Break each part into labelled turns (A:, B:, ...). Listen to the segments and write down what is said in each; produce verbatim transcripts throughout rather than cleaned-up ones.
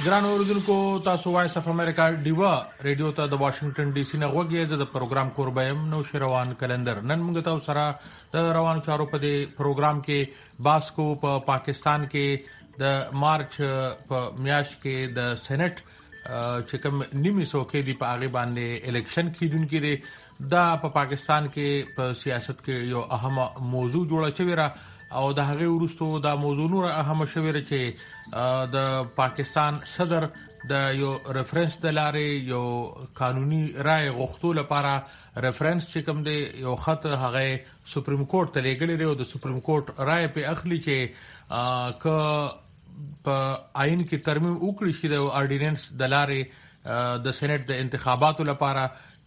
A: ګران اوریدونکو تاسو وایس اف امریکا ډیوا ریډیو ته د واشنگټن ډي سي نه غوږی د پروګرام کوربایم نو شروان کلندر نن موږ تاسو سره د روان چارو په دې پروګرام کې باسکو په پا پاکستان کې د مارچ په میاشت کې د سېنات چې کوم نیمه سو کې دی په هغه باندې الیکشن کیدونکو دی دا په پا پاکستان کې په سیاست کې یو اهم موضوع جوړه شوی را او د هغه ورستو د موضوع نور اهم شوی چې د پاکستان صدر د یو ریفرنس د لارې یو قانوني رائے غوښتلو لپاره ریفرنس چې کوم دی یو خط هغه سپریم کورټ ته لګل لري او د سپریم کورټ رائے په اخلي چې ک په آئین کې ترمیم وکړي شي د اورډیننس د لارې د سېنات د انتخاباتو لپاره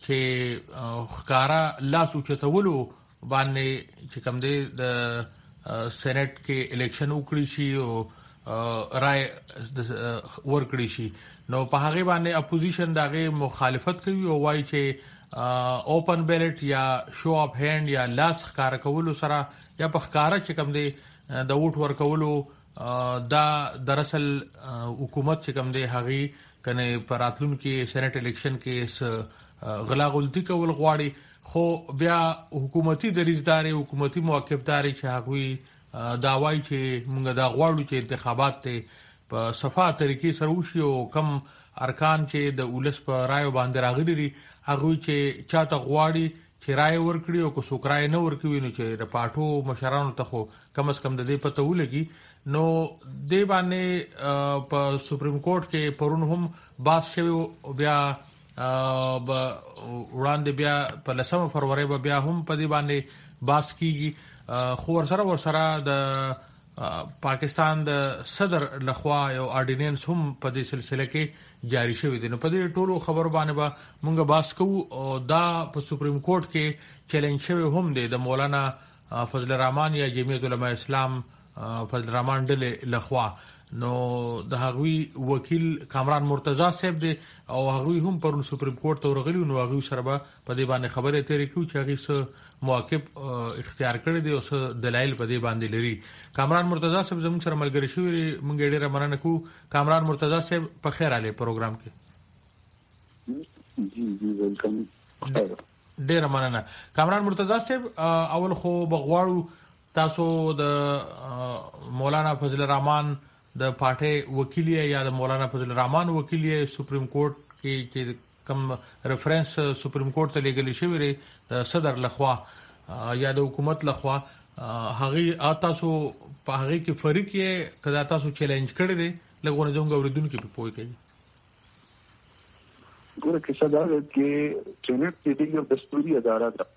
A: چې خکارا لاس اوچتولو باندې چې کوم دی د سېنات کې الیکشن وکړي شي او رائے ورکړي شي نو په هغه باندې اپوزیشن دغه مخالفت کوي او وايي چې اوپن بیلټ یا شو اپ هاند یا لاس ښکار کول سره یا په ښکارا چې کوم دی د ووټ ورکولو دا دراصل حکومت چې کوم دی هغه کنه پراتلون کې سېنات الیکشن کې غلا غلطي کول غواړي خو بیا حکومتي دریزداري حکومتي موقفداري چې هغوی دا وایي چې موږ دا غواړو چې انتخابات ته په صفه طریقې سره وشي او کم ارکان چې د ولس په رائے باندې راغلي دي هغوی چې چاته غواړي چې رائے ورکړي او کو څوک رائے نه ورکوي نو چې د پاټو مشرانو ته خو کم از کم د دې پته ولګي نو د باندې په سپریم کورټ کې پرون هم باس شوی بیا ب وړاندې بیا په لسمه فروری به بیا هم په دې باندې باس کیږي خو ورسره ورسره د پاکستان د صدر لخوا یو اورډیننس هم په دې سلسله کې جاری شوی دی نو په دې ټولو خبرو باندې به مونږ باس کوو او دا په سپریم کورټ کې چیلنج شوی هم دی د مولانا فضل الرحمن یا جمعیت علماء اسلام فضل الرحمن ډلې لخوا نو د هغوی وکیل کامران مرتضی صاحب دی او هغوی هم پرون سپریم کورټ ته ورغلی نو هغوی سره به په دې باندې خبرې اترې کوي چې هغوی څه موقف اختیار کړی دی او څه دلایل په دې باندې لري کامران مرتضی صاحب زموږ سره ملګری شوی موږ ډېره مننه کوو کامران مرتضی صاحب په خیر اله پروګرام کې
B: جی جی ویلکم
A: ډېره مننه کامران مرتضی صاحب اول خو بغواړو تاسو د مولانا فضل الرحمن د پارټي وکیل یا د مولانا فضل الرحمن وکیل سپریم کورټ کې چې کوم ریفرنس سپریم کورټ ته لګل شوی دی د صدر لخوا یا د حکومت لخوا هغه تاسو په هغه کې فرق یې کدا تاسو چیلنج کړی دی لګونه زموږ اوریدونکو په پوي کوي
B: ګوره کې صدر کې سېنات د یو دستوري اداره ده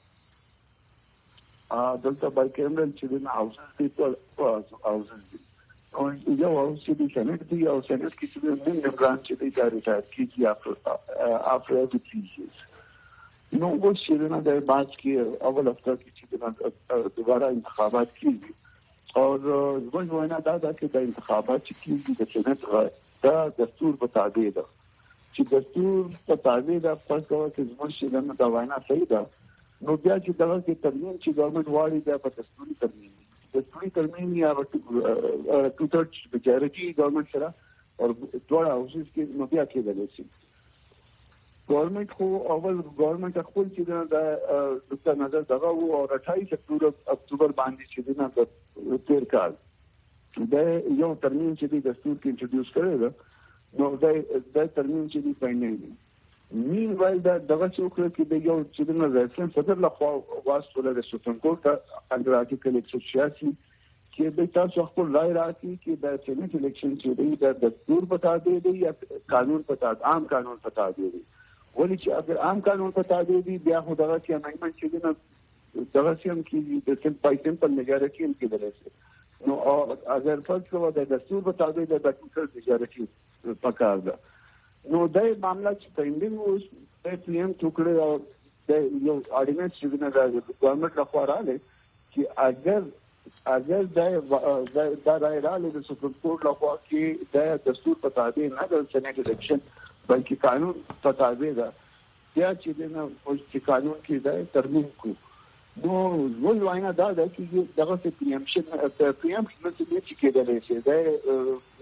B: ا دلته بایکرمل چې د هاوس پیپل هاوس او یو چې د سېنات دی او سېنات کې چې د موږ برانچ دی دا ریټایر کیږي افter after every three years نو و چې نه د باج کې اول هفته کې چې د دوباره انتخابات کیږي او زموږ وینا دا ده چې د انتخابات چې کیږي د سېنات دا دستور په تابع ده چې دستور په تابع ده پس کوي چې زموږ چې نه دا وینا صحیح ده نو بیا چې دا چې ترمیم چې ګورنمنت واړي دا په دستوري ترمیم دستوري ترمیم یا ټو تھرډ میجارټي ګورنمنت سره او دوه هاوسز کې نو بیا کېدلی شي ګورنمنت خو اول ګورنمنت خپل چې دا د نظر دغه او اٹھائیس اکتوبر باندې چې نه د تیر کال دا یو ترمیم چې د دستور کې انټروډیوس کړی دا نو دا د ترمیم چې دی فاینل دی مین وایل دا دغه څوکړه کې د یو چې د ریفرنس صدر لخوا واسطه د سپریم کورټ اندر آرټیکل ایک سو چھیاسی کې د تاسو خپل رائے راکړي چې د سېنات الیکشن چې دی د دستور بتا دی یا قانون بتا عام قانون بتا دی ولې چې اگر عام قانون بتا دی بیا خو دغه کې امندمنت چې نه دغه سیم کې د سم پایتم په میجارټي هم کې درسه نو اگر فرض کوو د دستور بتا دی د ټوټل میجارټي پکار ده نو دا معاملہ چې پېنډینګ اوس د پی ایم ټوکړه او د یو اورډیننس چې نه د ګورنمنت لخوا راغلی چې اگر اگر دا دا رائے راغلی د سپریم کورټ لخوا کې د دستور په تابع نه د سېنات الیکشن بلکې قانون په تابع ده بیا چې نه چې قانون کې دا ترمیم کو نو ول وینا دا ده چې دغه پی ایم شن پی ایم شن چې کېدلی شي دا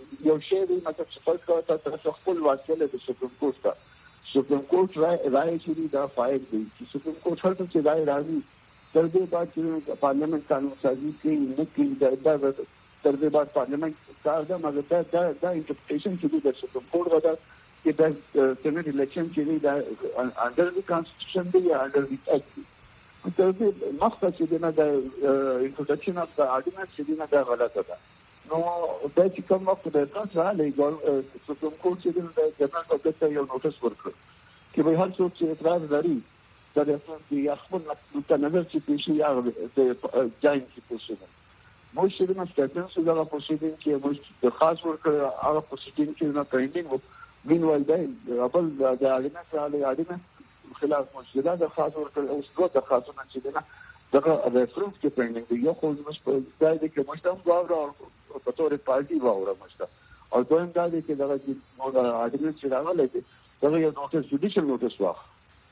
B: یو شی دی مطلب چې فرض کړه تاسو خپل واکله د سپریم کورټ ته سپریم کورټ رائے رائے چې دا فایل دی چې سپریم کورټ هر څه چې رائے راځي تر دې بعد چې پارلیمنت قانون سازي کوي نو کې دا تر دې بعد پارلیمنت کار دا مګر دا دا دا انټرپریټیشن چې د سپریم کورټ ودا چې دا سېنات الیکشن چې دا انډر دی کانسټیټیوشن دی یا انډر دی ایکټ تر دې مخکې چې دا د انټروډکشن اف د آرډیننس چې دا غلطه ده نو دا چې کوم وخت د تاسو راځي ګور سپریم کورټ چې د جنرال پبلک ته یو نوټس ورکړ چې به هر څوک چې اعتراض لري دا د خپل متنظر چې پیښې یا د جاین چې پیښې مو چې د مستقیم څخه د پروسیډینګ کې مو د خاص ورکړ هغه پروسیډینګ کې نه پینډینګ مين ول دی خپل د اړینه سره اړینه خلاف مشکله د خاص ورکړ او څو د خاصونه چې نه دغه ریفرنس کې پینډینګ دی یو خو مش په ځای دی کې مشتم غواړو په تور پارټي واوره مشته او دویم دا دی چې دغه د اړینه چې راغلی دی دغه یو نوټس جوډیشل نوټس واخ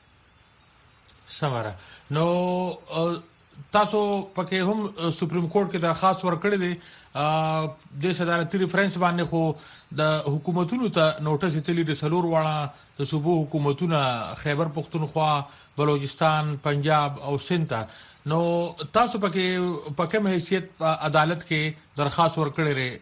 A: سمره نو تاسو پکې هم سپریم کورټ کې درخواست ورکړی دی د صدارتي ریفرنس باندې خو د حکومتونو ته نوټس تللی د سلور واړه د صوبو حکومتونو خیبر پختونخوا بلوچستان پنجاب او سند نو تاسو پکې پکې حیثیت عدالت کې درخواست ورکړی لري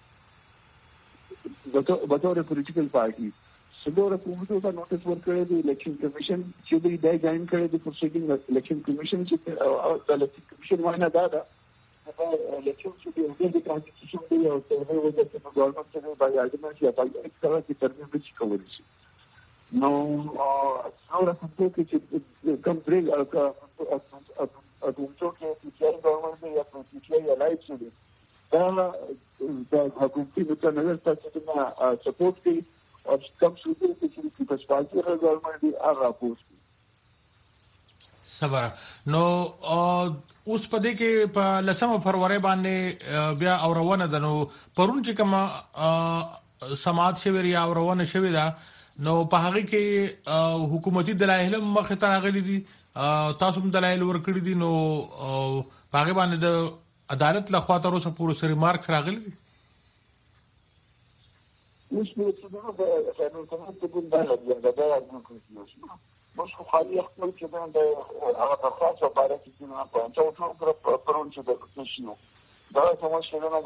B: د بطور پولیټیکل پارټي سلور حکومتونو ته نوټس ورکړی دی الیکشن کمیشن چې دوی دا جاین کړی دی پروسیډینګ الیکشن کمیشن چې د الیکشن کمیشن وایي دا دا الیکشن چې د کانسټیټیوشن دی او څنګه وځي چې ګورنمنت څخه باندې اجازه یا باندې اکثره چې ترمیم به کولی شي نو څوره څه چې کوم درې او کوم څوک چې چې ګورنمنت یا پروسیډینګ یا لایټ شي دا د حکومتي متنظر تاسو ته سپورټ کوي او کوم څه چې په پاسپارتي ګورنمنت دی هغه پوسټ
A: صبر نو اوس په دې کې په لسمه فروری باندې بیا اورونه د نو پرون چې کوم سماعت شوی یا اورونه شوی دا نو په هغه کې حکومتي دلایل مخه ته راغلي دي تاسو هم دلایل ورکړي دي نو هغه باندې د عدالت لخوا تر اوسه پوره سری مارکس راغلي دي
B: مش بيتصدقوا فانه كمان تكون بلد يعني ده مش مش خالي خپل چې دا هغه تاسو په اړه چې نه په تاسو ټول پر پرون چې د شنو دا کوم څه نه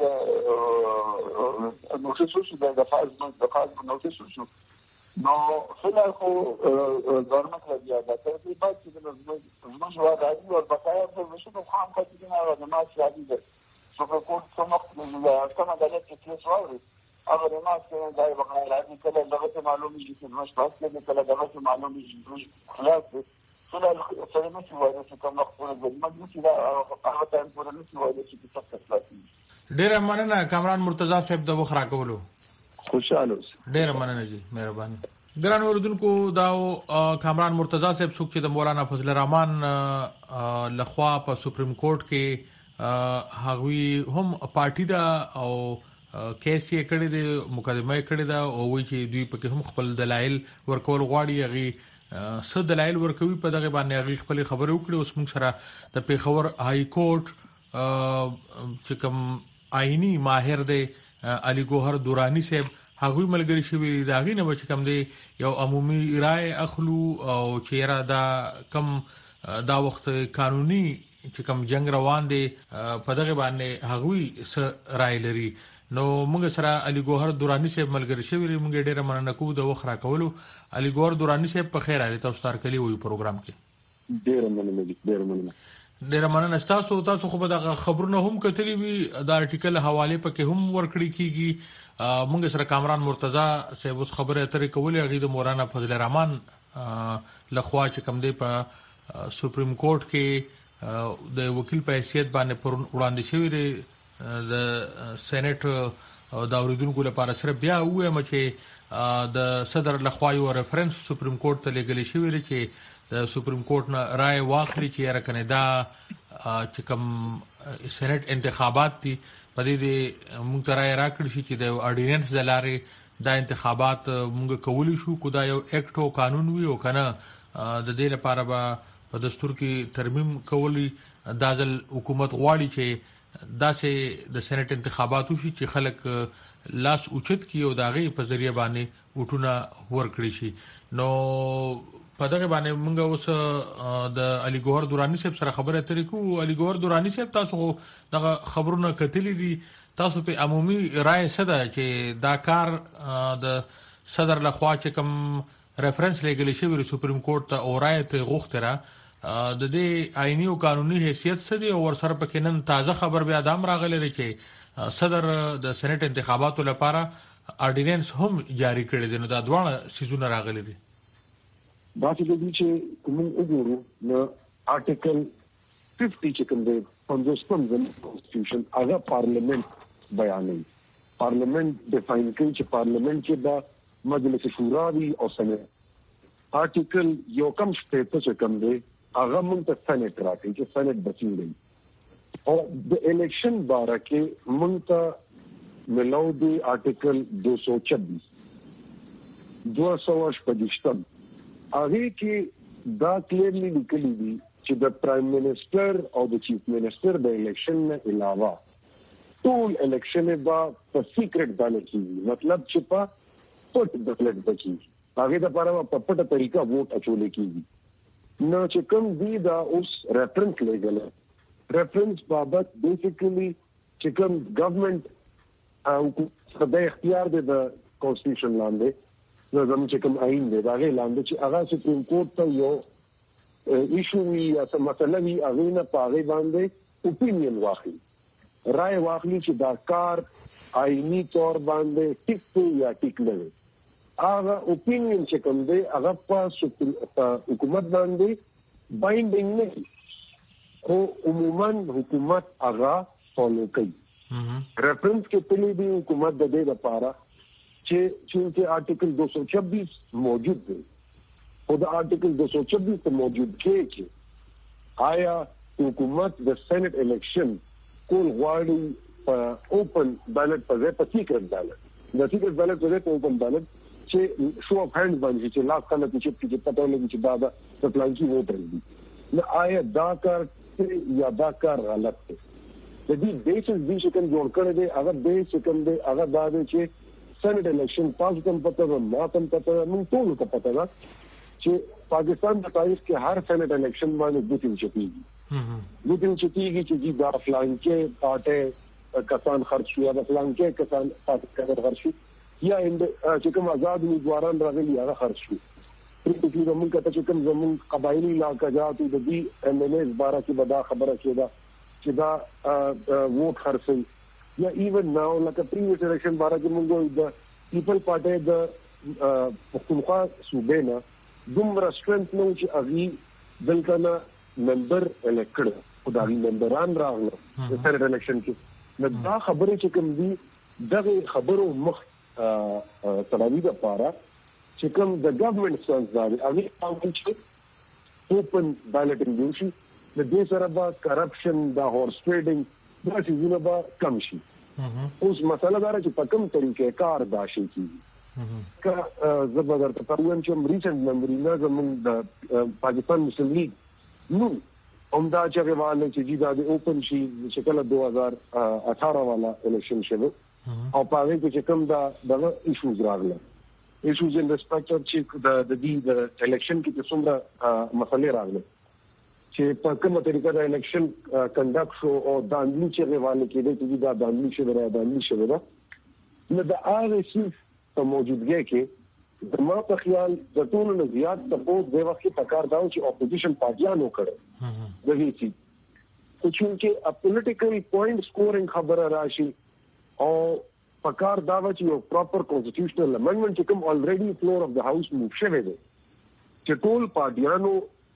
B: دا نو څه څه دا فاز د فاز نو څه څه نو خلل خو ګورنمنت لري دا چې بعد چې د مش هو راځي او بقایا په شنو خام خاطر نه راځي ما چې راځي څه په کوم څه وخت کومه دا چې څه وایي هغه د ماس کې دا بقایا راځي کله دغه معلومي چې مش پاس کې کله دغه معلومي چې خلاص خلل سره مش وایي چې کوم وخت په مجلس کې دا هغه ټایم پورې نشي وایي چې څه څه خلاصي
A: ډیر مننه کامران مرتضی صاحب د وخت راکولو
B: خوشاله
A: ډیر مننه جی مهرباني ګران اوردونکو دا کامران مرتضی صاحب څوک چې د مولانا فضل الرحمن لخوا په سپریم کورټ کې هغوی هم پارټي دا او کیس یې کړی دی مقدمه یې کړی دا او وایي چې دوی پکې هم خپل دلایل ورکول غواړي هغه څه دلایل ورکوي په دغه باندې هغه خپل خبرې وکړي اوس موږ سره د پیښور هاي کورټ چې کوم آئینی ماهر دی علي ګوهر دورانی صاحب هغه ملګری شوی دا غي نه چې کوم دی یو عمومي رائے اخلو او چیرې دا کم دا وخت قانوني چې کوم جنگ روان دی په دغه باندې هغوی س رائے لري نو موږ سره علي ګوهر دورانی صاحب ملګری شوی موږ ډیره مننه کوو د وخت راکولو علي ګوهر دورانی صاحب په خیر علي تاسو تر کلی وي پروګرام کې
B: ډیره مننه ډیره مننه
A: ډیره مننه تاسو تاسو خو به د خبرونه هم کتلی وي د ارټیکل حواله پکې هم ورکړی کیږي موږ سره کامران مرتضی صاحب اوس خبره اترې کولې هغه د مولانا فضل الرحمن لخوا چې کوم دی په سپریم کورټ کې د وکیل په حیثیت باندې پر وړاندې شوی دی د سېنات د اوریدونکو لپاره سره بیا وایم چې د صدر لخوا یو ریفرنس سپریم کورټ ته لګل شوی دی چې د سپریم کورټ نه رائے واخلي چې را کنه دا چې کوم سېنات انتخابات دي په دې موږ ته رائے راکړي چې د اورډیننس د لارې دا انتخابات موږ کولی شو کو دا یو اکټ او قانون وي او کنه د دې لپاره به په دستور کې ترمیم کولی دازل حکومت غواړي چې دا سه د سېنات انتخاباتو شي چې خلک لاس اوچت کی او داغي په ذریعہ باندې وټونه ورکړي شي. نو په دغه باندې موږ اوس د علي ګوهر دوراني صاحب سره خبره اترې کوو. علي ګوهر دوراني صاحب تاسو دغه خبرونه کتلې دي، تاسو په عمومي رائے سده چې دا کار د صدر لخوا چې کوم ریفرنس لګل شوی سپریم کورټ ته او رائے ته غوښتره د دې آئینی او قانوني حیثیت سره او ور سره پکې نن تازه خبر بیا دام راغلی چې صدر د سېنات انتخاباتو لپاره اورډیننس هم جاری کړی دی. نو دا دوه سيزونه راغلي دي.
C: دا چې د چې کوم وګورو نو آرټیکل پنځه پنځه چې کوم دی پنځوستم د کانسټیټیوشن هغه پارلیمنت بیانوي. پارلیمنت ډیفاین کوي چې پارلیمنت کې د مجلس شورا وی او سېنات آرټیکل یو کم شپږ چې کوم دی هغه موږ ته سېنات راکړي چې سېنات بچي او د الیکشن باره کې موږ ته ملو دی آرټیکل دو سو چوبیس دو سو شپږم هغه کې دا کلیرلی لیکلي دي چې د پرایم منسٹر او د چیف منسٹر د الیکشن نه علاوه ټول الیکشن به په سیکرټ باندې کیږي. مطلب چې په پټ بیلټ بچي هغه د لپاره په پټه طریقه ووټ اچول کیږي. نو چې کوم دی دا اوس ریفرنس لګل ریفرنس بابت بیسیکلی چې کوم ګورنمنت او د اختیار د کانسټیټیوشن لاندې نو زموږ چې کوم آئین دی دا غي لاندې چې هغه سپریم کورټ ته یو ایشو وی یا څه مسله وی هغه نه پاغي باندې اوپینین واخلي رائے واخلي چې دا کار آئینی تور باندې ټیک یا ټیک نه وي. هغه اوپینین چې کوم دی هغه په حکومت باندې بایندینګ نه وي خو عموما حکومت هغه فالو کوي. ریفرنس کې پلی دی حکومت د دې لپاره چې چې آرټیکل دو سو چوبیس موجود دی او د آرټیکل دو سو چوبیس ته موجود کې چې آیا حکومت د سېنات الیکشن کول غواړي په اوپن بیلټ په ځای په سیکرټ بیلټ د سیکرټ بیلټ په ځای په اوپن بیلټ چې شو اف هاند باندې چې لاس کنه چې چې پته لګي چې دا د پلانکی ووټر دي نو آیا دا کار یا دا کار غلط دی. د دې بیسس دي چې کوم جوړ کړی دی هغه بیس چې کوم دی هغه دا دی چې سېنات الیکشن تاسو کوم پته و ما کوم پته موږ ټول کو پته ده چې پاکستان د تاریخ کې هر سېنات الیکشن باندې د تین چتیږي د تین چتیږي چې دا فلانکې پارټي کسان خرج شو یا د فلانکې کسان پاتې خرج شو یا چې کوم آزاد امیدواران راغلي هغه خرج شو. پریکټلی زموږ ته چې کوم زموږ قبایلی علاقات د دې ایم ایل ایز بارا کې بدا خبره کېده چې دا ووټ خرڅي یا ایون ناو لکه پریویس الیکشن بارا کې موږ د پیپل پارټي د پښتونخوا صوبې نه دومره سټرنث نو چې اغي دلته نه ممبر الیکټ او دا ممبران راغله د سېنات الیکشن کې نو دا خبره چې کوم دي دغه خبرو مخ تراوی د پاره چې کوم د ګورنمنت سنځاري اغي قانون چې اوپن بیلټینګ دی د دې سره به کرپشن د هورس ټریډینګ دا څه به کم شي. اوس مسله دا چې په کوم طریقې کار داشي کیږي که زه به درته وایم چې ریسنت میموري نه زموږ د پاکستان مسلم لیگ نو همدا چې غواړي چې دا د اوپن شي چې کله دو هزار اٹھارہ والا الیکشن شوه او په هغه کې چې کوم دا دغه ایشوز راغله ایشوز ان ریسپیکټ چې د دې د الیکشن کې څومره مسلې راغله چې په کومه طریقه د الیکشن کنډکټ شو او دانلی چې غواړي کې د دا دانلی شوه را دانلی شوه دا نو د هغه څه په موجودګۍ کې د ما په خیال د ټولو نه زیات سپورټ د وخت په کار داو چې اپوزیشن پارټیانو کړو د هیڅ خو چې ا پولیټیکل پوینټ سکورینګ خبره راشي او په کار دا چې یو پراپر کانسټیټیوشنل امندمنت چې کوم الریډي فلور اف د هاوس موو شوی دی چې ټول پارټیانو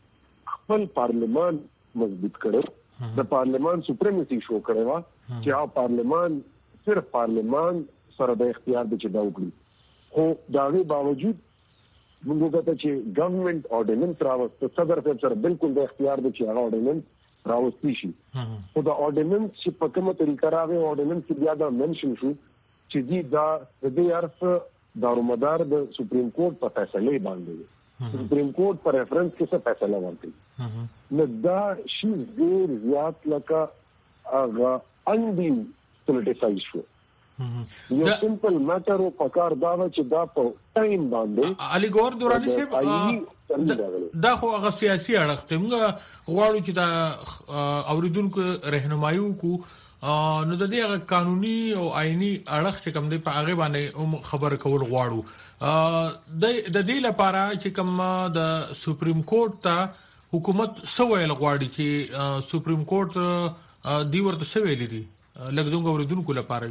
C: خپل پارلیمان مضبوط کړو د پارلیمان سپریمیسی شو کړو چې او پارلیمان صرف پارلیمان سره د اختیار د چدا وکړي خو داغه باوجود موږ ته چې ګورنمنت اورډیننس راوست صدر صاحب سره بالکل د اختیار د چې هغه اورډیننس راوستي شي خو د اورډیننس چې په کومه طریقه راغی اورډیننس کې بیا دا منشن شو چې دی دا د دې ارث دارومدار د سپریم کورټ په فیصله باندې سپریم کورټ پر ریفرنس کې څه فیصله ورکړي نو دا شی ډیر زیات لکه هغه انډي پولیټیسایز شو یو سمپل ماتر او پکار دا چې دا په ټایم باندې
A: علي ګور دوراني صاحب دا خو هغه سیاسي اړخ ته موږ غواړو چې دا اوریدونکو رهنمایي وکړو نو د دې قانوني او آئینی اړخ چې کوم دی په هغه باندې خبر کول غواړو د دې لپاره چې کوم د سپریم کورټ ته حکومت سویل غواړي چې سپریم کورټ دی ورته سویل دي لکه څنګه اوریدونکو لپاره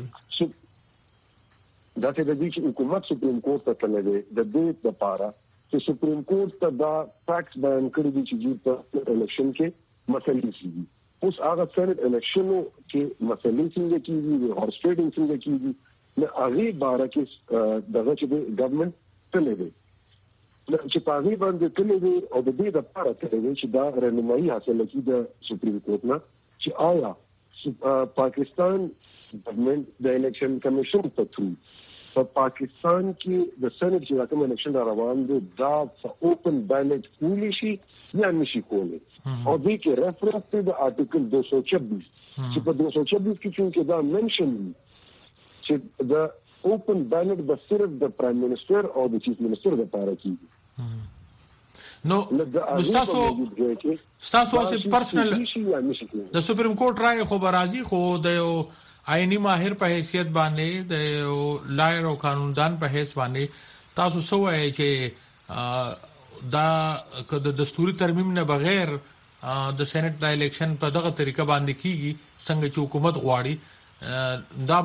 C: دا چې د دې حکومت سپریم کورټ ته تللی د دې لپاره چې سپریم کورټ ته دا فیکټس بیان کړی دي چې په الیکشن کې مسلې دي اوس هغه سره الیکشن کې مسلې څنګه کیږي او هورسټریډینګ څنګه کیږي نو هغه باره کې دغه چې ګورنمنت تللی دی چې په هغه باندې تللی دی او د دې لپاره تللی دی چې دا رهنمایي حاصله کړي د سپریم کورټ نه چې آیا پاکستان ګورنمنت د الیکشن کمیشن په تھرو په پاکستان کې د سېنات چې کوم الیکشن روان دي دا په اوپن بیلټ کولی شي یا نشي کولی او دې کې ریفرنس ته د آرټیکل دو سو چوبیس چې په دو سو چوبیس کې چې دا منشن چې د اوپن بیلټ د صرف د پرایم منسٹر او د چیف منسٹر لپاره کیږي
A: نو تاسو تاسو چې پرسنل د سپریم کورټ رائے خو برازي خو د یو آئینی ماهر په حیثیت باندې د یو لایر او قانوندان په حیثیت باندې تاسو سو وایي چې دا د دستوري ترمیم نه بغیر د سېنات د الیکشن په دغه طریقه باندې کیږي څنګه چې حکومت غواړي دا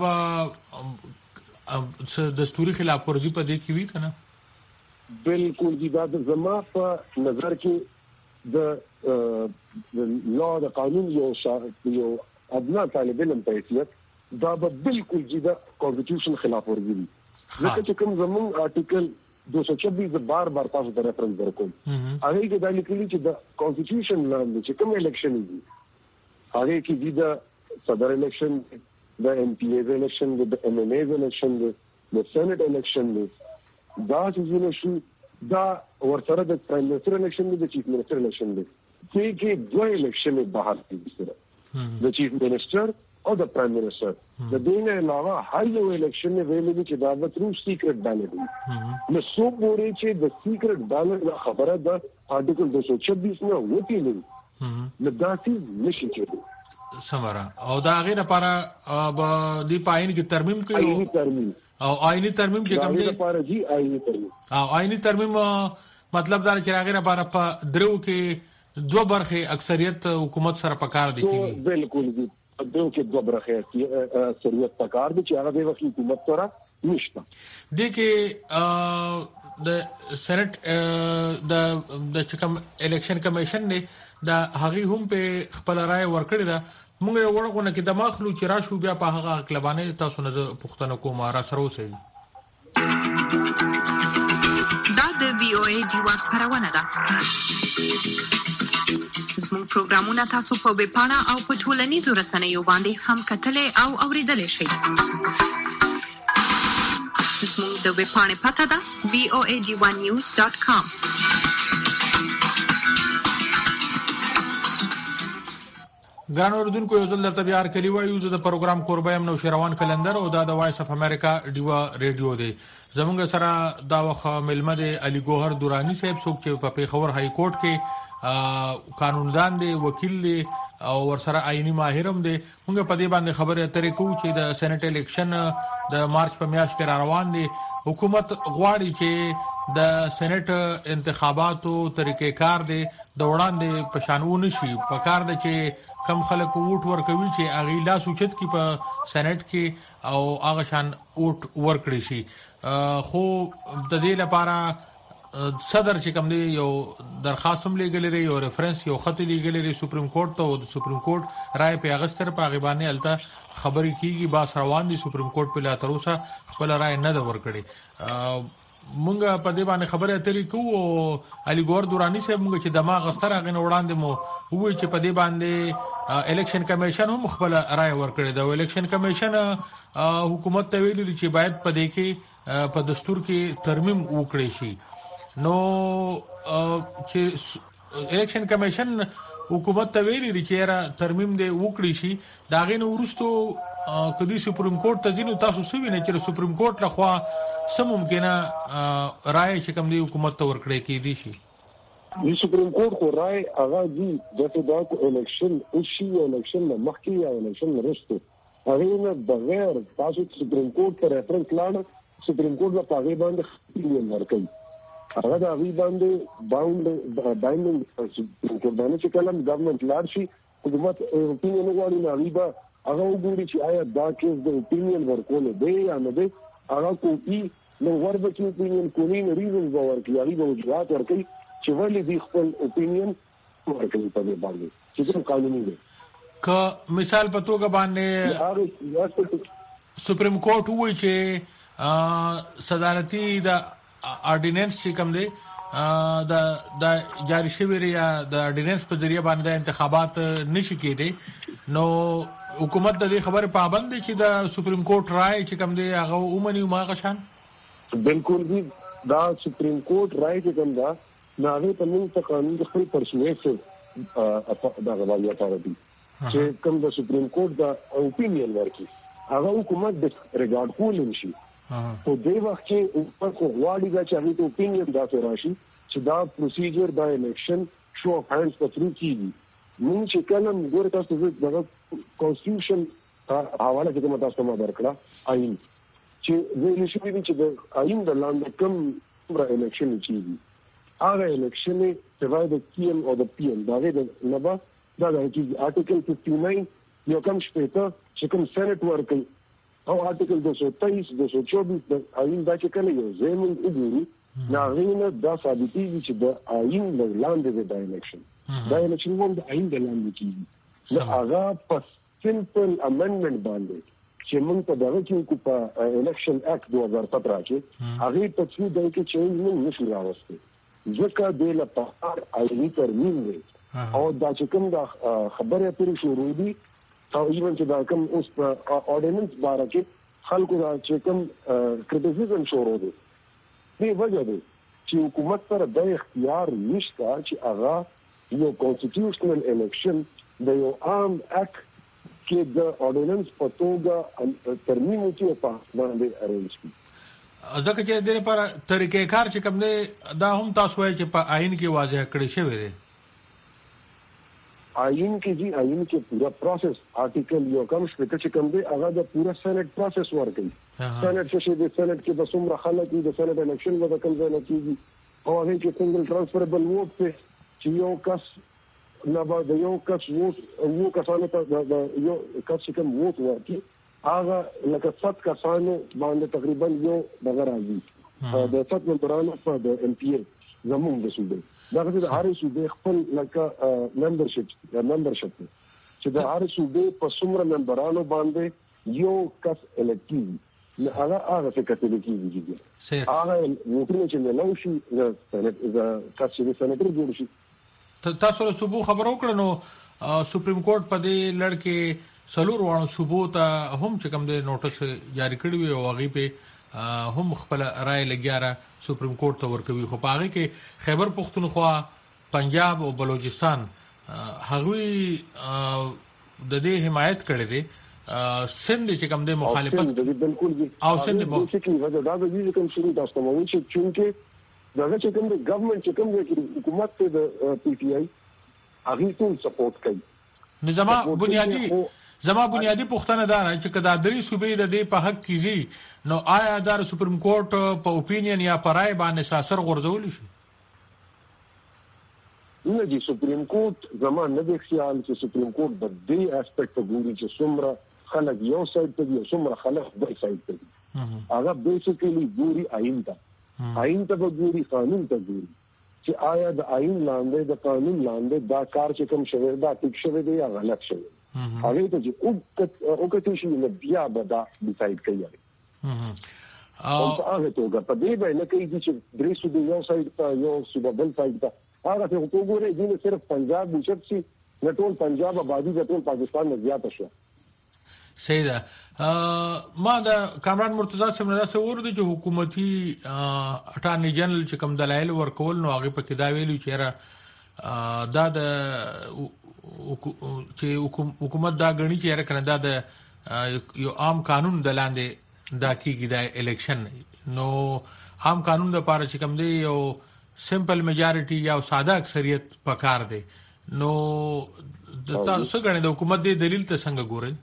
A: به دستوري خلاف ورزي په دې کې وی کنه
C: بالکل دی دا د زما په نظر کې د لا د قانون یو یو ادنا طالب علم په حیثیت دا به بالکل دی د کانسټیټیوشن خلاف ورزي دي ځکه چې کوم زمون آرټیکل دو سو چوبیس بار بار تاسو ته ریفرنس درکوم هغه کې دا لیکلي چې د کانسټیټیوشن لاندې چې کوم الیکشن دي هغه کې دی د صدر الیکشن د ایم پی ایز الیکشن د ایم این ایز الیکشن د سېنات الیکشن دا چې شو دا ورسره د پرایم منسٹر الیکشن د چیف منسٹر الیکشن دی چې کې دوه الیکشن بهر دي سره د چیف منسٹر او د پرایم منسٹر د دې نه علاوه هر یو الیکشن ویلې چې دا به ترو سیکرټ بیلټ دی نو څو پورې چې د سیکرټ بیلټ خبره د آرټیکل دو سو چوبیس نه وتی نه نو دا چې نشي کېږي
A: سمرا او دا غیر لپاره د پاین کې ترمیم کوي
C: ترمیم
A: او آئینی ترمیم چې کوم دی
C: لپاره جی آئینی ترمیم
A: او آئینی ترمیم مطلب دا چې هغه لپاره په درو کې دوه برخه اکثریت حکومت سره پکار دي کیږي
C: بالکل دي درو کې دوه برخه اکثریت پکار دي چې هغه د وخت حکومت سره نشته
A: دي کې د سېنات د د کوم الیکشن کمیشن نه دا هغه هم په خپل رائے ورکړی دا موږ یو ورغونه کې د ماخلو چې راشو بیا په هغه کلبانه تاسو نه پښتنه کوم را سره اوسئ
D: دا د وی او ای ډیوا خبرونه ده زموږ پروګرامونه تاسو په ویب پاڼه او په ټولنیزو رسنیو باندې هم کتلې او اوریدلې شئ زموږ د ویب پاڼې پته ده وی او ای ډیوا نیوز ډاټ کام
A: ګران اوردونکو یو ځل د تبيار کلی وایو زه د پروګرام قربایم نو شروان کلندر او دا د وایس اف امریکا ډیوا ریډیو دی زمونږ سره دا وخت ملمد علي ګوهر دورانی صاحب څوک چې په پیښور های کورټ کې قانوندان دی وکیل دی او ورسره آئینی ماهرم دی موږ په دې باندې خبرې اترې کوو چې د سېنات الیکشن د مارچ په میاشت کې را روان دي حکومت غواړي چې د سېنات انتخاباتو طریقې کار دی د وړاندې پښانو نشي په کار دی چې کم خلک ووټ ورکوي چې اغه لا سوچت کی په سېنات کې او هغه شان ووټ ورکړي شي خو د دې لپاره صدر چې کوم دی یو درخواست هم لګل لري یو ریفرنس یو خط لګل لري سپریم کورټ ته او د سپریم کورټ رائے په اگستر په غیبانه الته خبرې کیږي با روان دي سپریم کورټ په لا تروسه خپل رائے نه دا ورکړي مونږه په دې باندې خبره اترې کوو علي ګور دورانی صاحب مونږ چې دماغ غستر غنه وړاندې مو وې چې په دې باندې الیکشن کمیشن هم خپل رائے ورکړي دا الیکشن کمیشن حکومت ته ویلي چې باید په دې کې په دستور کې ترمیم وکړي شي نو چې الیکشن کمیشن حکومت ته ویلي چې را ترمیم دې وکړي شي دا غینه ورستو کدي سپریم کورټ ته ځینو تاسو سوي نه چې سپریم کورټ لخوا سم ممکنه رائے چې کوم دی حکومت ته ورکړي کې دي شي
C: د سپریم کورټ کو رائے هغه دی د فدرال الیکشن او شي الیکشن مخکې یا الیکشن وروسته هغه نه بغیر تاسو سپریم کورټ ته ریفرنس لاړ سپریم کورټ په هغه باندې خپل ورکړي هغه د هغه باندې باوند باینډینګ سپریم کورټ باندې چې کلم ګورنمنت لاړ شي حکومت اپینین غواړي نه هغه هغه وګوري چې آیا دا کیس د اپینین ورکول دی یا نه دی هغه کوي نو ورته چې اپینین کوي نه ریزن باور کوي هغه به وجوهات ورکړي چې ولې دی خپل اپینین ورکړي په دې باندې چې کوم قانوني دی
A: که مثال په توګه باندې سپریم کورټ وایي چې صدارتي د اورډیننس چې کوم دی د د جاری شوی یا د اورډیننس په ذریعہ باندې انتخابات نشي کېدي نو حکومت د دې خبره پابند دي چې د سپریم کورټ رائے چې کوم دی هغه اومني ما غشان
C: بالکل دي دا سپریم کورټ رائے چې کوم دا نه په موږ ته قانون د خپل پرسنیسو دا غواړي اټارټي چې کوم د سپریم کورټ دا اوپینین ورکړي هغه حکومت د ریګارډ کول شي په دې وخت کې په غواړي دا چې هغه اوپینین دا راشي چې دا پروسیجر دا الیکشن شو اف هاندز په تر کېږي موږ چې کلم ګور تاسو د کانسټیټیوشن حواله کې کوم تاسو ما درکړه آئین چې ویل شوی دی چې د آئین د لاندې کوم را الیکشن کېږي هغه الیکشن ته وایي د کیم او د پی ام دا د نبا دا د آرټیکل ففټی ناین یو کوم شپته چې کوم سېنات ورکړي او آرټیکل دو سو تیئیس دو سو چوبیس د آئین دا چې کله یو زمون وګوري ناغینه دا ثابتېږي چې د آئین د لاندې د الیکشن دا الیکشن هم د آئین د لاندې کېږي نو هغه په سمپل امندمنت باندې چې موږ په دغه کې کو په الیکشن اکټ دوه هزار ستر کې هغه په څو دغه کې چینج نه نشو راوستي ځکه د لپاره آئینی ترمیم دی او دا چې کوم دا خبره پرې شروع دي او ایون چې دا کوم اوس په اورډیننس باره کې خلکو دا چې کوم کریټیسیزم شروع دي دې وجه ده چې حکومت سره د اختیار نشته چې هغه یو کانسټیټیوشنل الیکشن د یو عام اکټ کې د اورډیننس په توګه ترمیم وکړي په باندې ارینج کړي
A: ځکه چې د لپاره طریقې کار چې کوم دی دا هم تاسو وایي چې په آئین کې واضح کړی شوی دی
C: آئین کې جی آئین کې پورا پروسس آرټیکل یو کوم شپته چې کوم دی هغه د پورا سېنات پروسس ورکړي سېنات چې د سېنات کې د څومره خلک د سېنات الیکشن ودا کوم ځای نه کیږي او هغه کې سنگل ټرانسفربل ووټ ته چې یو کس نه به یو کس ووټ یو کسانو ته د یو کس کوم ووټ ورکړي هغه لکه ست کسانو باندې تقریبا یو دغه راځي د ست ممبرانو په د ایم پی ای زموږ د صوبې دا د هر صوبې خپل لکه ممبرشپ ممبرشپ چې د هر صوبې په څومره ممبرانو باندې یو کس الکټیو هغه هغه څه کتل کېږي چې هغه ووټونه چې نه لوشي د سېنات د کس چې سېناتر جوړ شي
A: تاسو له صوبو خبرو کړو نو سپریم کورټ په دې لړ کې څلور وانه صوبو ته هم چې کوم د نوټس جاری کړی وي او هغه په هم خپل رائے لګیاره سپریم کورټ ته ورکوي خو په هغه کې خیبر پختونخوا پنجاب او بلوچستان هغوی د دې حمایت کړی دی سند چې کوم د مخالفت
C: بالکل
A: او سند مو
C: چې دا د دې کوم شروع تاسو مو چې چونکه دا چې کوم د ګورنمنت چې کوم د حکومت ته د پی ټی آی هغه ټول سپورټ کوي
A: نظام بنیادی زما بنیادی پوښتنه ده چې کدا درې صوبې د دې په حق کیږي نو آیا د سپریم کورټ په اوپینین یا په رائے باندې اثر غورځول شي
C: نه دي سپریم کورټ زما نه د خیال چې سپریم کورټ د دې اسپیکټ ګوري چې څومره خلک یو سایډ ته دي څومره خلک بل سایډ ته دي هغه بیسیکلی ګوري آئین ته آئین ته ګوري قانون ته ګوري چې آیا د آئین لاندې د قانون لاندې دا کار چې کوم شوی دا ټیک شوی دی یا غلط شوی هغه ته چې او او کته شي نه بیا به دا ډیساید کوي او هغه توګه په دې باندې کې چې درې سو د یو سایډ ته یو سو د بل سایډ ته هغه ته وګورئ چې صرف پنجاب بشت شي نه ټول پنجاب آبادی د ټول پاکستان نه زیات شو
A: سیدا ما د کامران مرتضی سمره دا څور دي چې حکومتي اټارنی جنرال چې کوم دلایل ورکول نو هغه په کې دا ویلو چې دا د چې حکومت دا غني چې راکنه دا د یو عام قانون د لاندې دا کیږي د الیکشن. نو عام قانون د لپاره چې کوم دی یو سمپل میجارټي یا ساده اکثریت پکار دی. نو د تاسو غواړئ د حکومت د دلیل ته څنګه ګورئ؟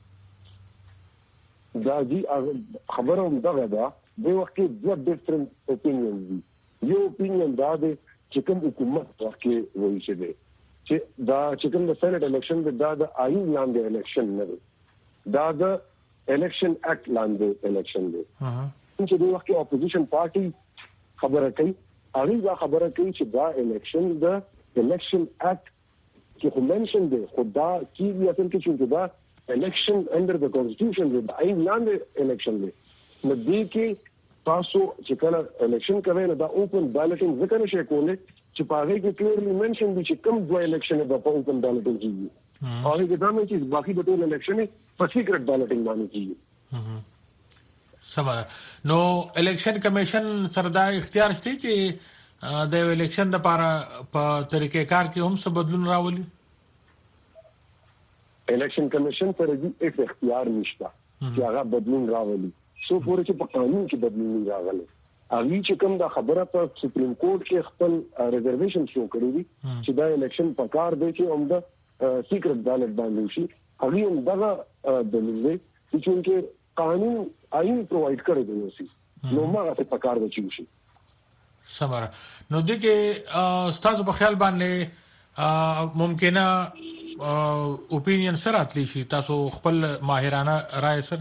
C: دا جی خبره هم دغه ده د وخت کې دوه ډیفرنٹ اپینینز دي. یو اپینین دا دی چې کوم حکومت راکې وایي چې دی چې دا چې کوم د سېنات الیکشن دی دا د آئین لاندې الیکشن نه دی, دا د الیکشن اکټ لاندې الیکشن دی. چې د وخت کې اپوزیشن پارټي خبره کوي هغه دا خبره کوي چې دا الیکشن د الیکشن اکټ کې خو منشن دی, خو دا کیږي اصل کې چې دا election under the constitution with I land election دی. نو دې کې تاسو چې کله election کوي نو دا open balloting ځکه نشي کولای چې په هغه کې clearly mention دي چې کوم دوه election د په open balloting کیږي. هغه کې دا مې چې باقي د ټول election په secret balloting باندې کیږي.
A: سمه. نو election commission سره دا اختیار شته چې د election لپاره په طریقې کار کې هم څه بدلون راولي؟
C: الیکشن کمیشن پر دې هیڅ اختیار نشته چې هغه بدلون راولي. سو پورې چې په قانون کې بدلون راغلی هغه چې کوم دا خبره په سپریم کورټ کې خپل ریزرویشن شو کړی دي چې دا الیکشن په کار دی چې هم دا سیکرټ بیلټ باندې شي. هغه هم دا دلیل دی چې قانون آئین پرووایډ کړی دی نو نو ما ته په کار دی چې شي.
A: سمره. نو دغه ستاسو په خیال باندې ممکنه اوپینین سره اتلی شي تاسو خپل ماهرانه رائے سره؟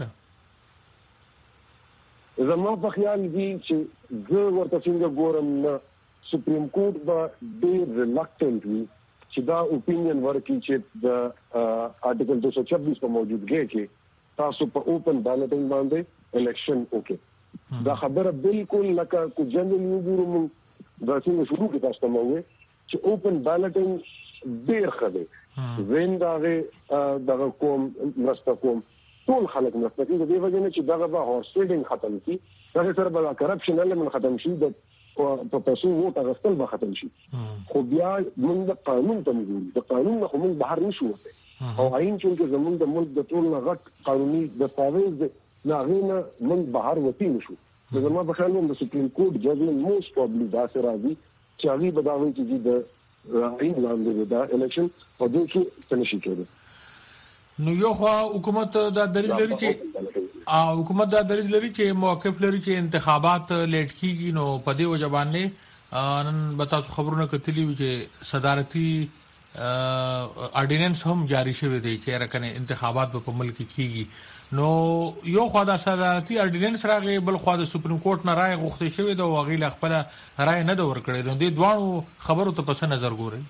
C: زما په خیال دی چې زه ورته څنګه ګورم نه سپریم کورټ به ډېر ریلکټنټ وي چې دا اوپینین ورکړي چې د آرټیکل دو سو چھبیس په موجودګۍ کې تاسو په اوپن بیلټینګ باندې الیکشن وکړي. دا خبره بالکل لکه کو جنرال وګورم دا څنګه شروع کې تاسو ته مو چې اوپن بیلټینګ ډېر ښه دی. زین داغه دغه کوم مرسته کوم ټول خلک مرسته کوي د دې وجه نه چې دغه به هورس ټریډینګ ختم شي, دغه سره به کرپشن الیمنت ختم شي, د په پیسو ووټ اخیستل به ختم شي. خو بیا موږ د قانون ته موږ د قانون نه موږ بهر نشو وته او عین چې زموږ د ملک د ټول نه غټ قانوني دستاویز نه غوښنه موږ بهر وتی نشو. زما په خیال د سپریم کورټ ججمنټ موست پروبابلی دا سره راځي چې هغه به دا وایي چې د آئین لاندې دا الیکشن په دې کې څه نشي کېدای.
A: نو یو خو حکومت دا دلیل لري چې او حکومت دا دلیل لري چې موقف لري چې انتخابات لیټ کیږي. نو په دې وجه باندې نن به تاسو خبرونه کتلی وي چې صدارتي اورډیننس هم جاری شوی دی چې راکنه انتخابات په ملک کیږي. نو یو خو دا صدارتي اورډیننس راغی, بل خو د سپریم کورټ نه رائے غوښتل شوی دی او غیله خپل رائے نه دا ورکړي. نو دې دوه خبرو ته په څه نظر ګورئ؟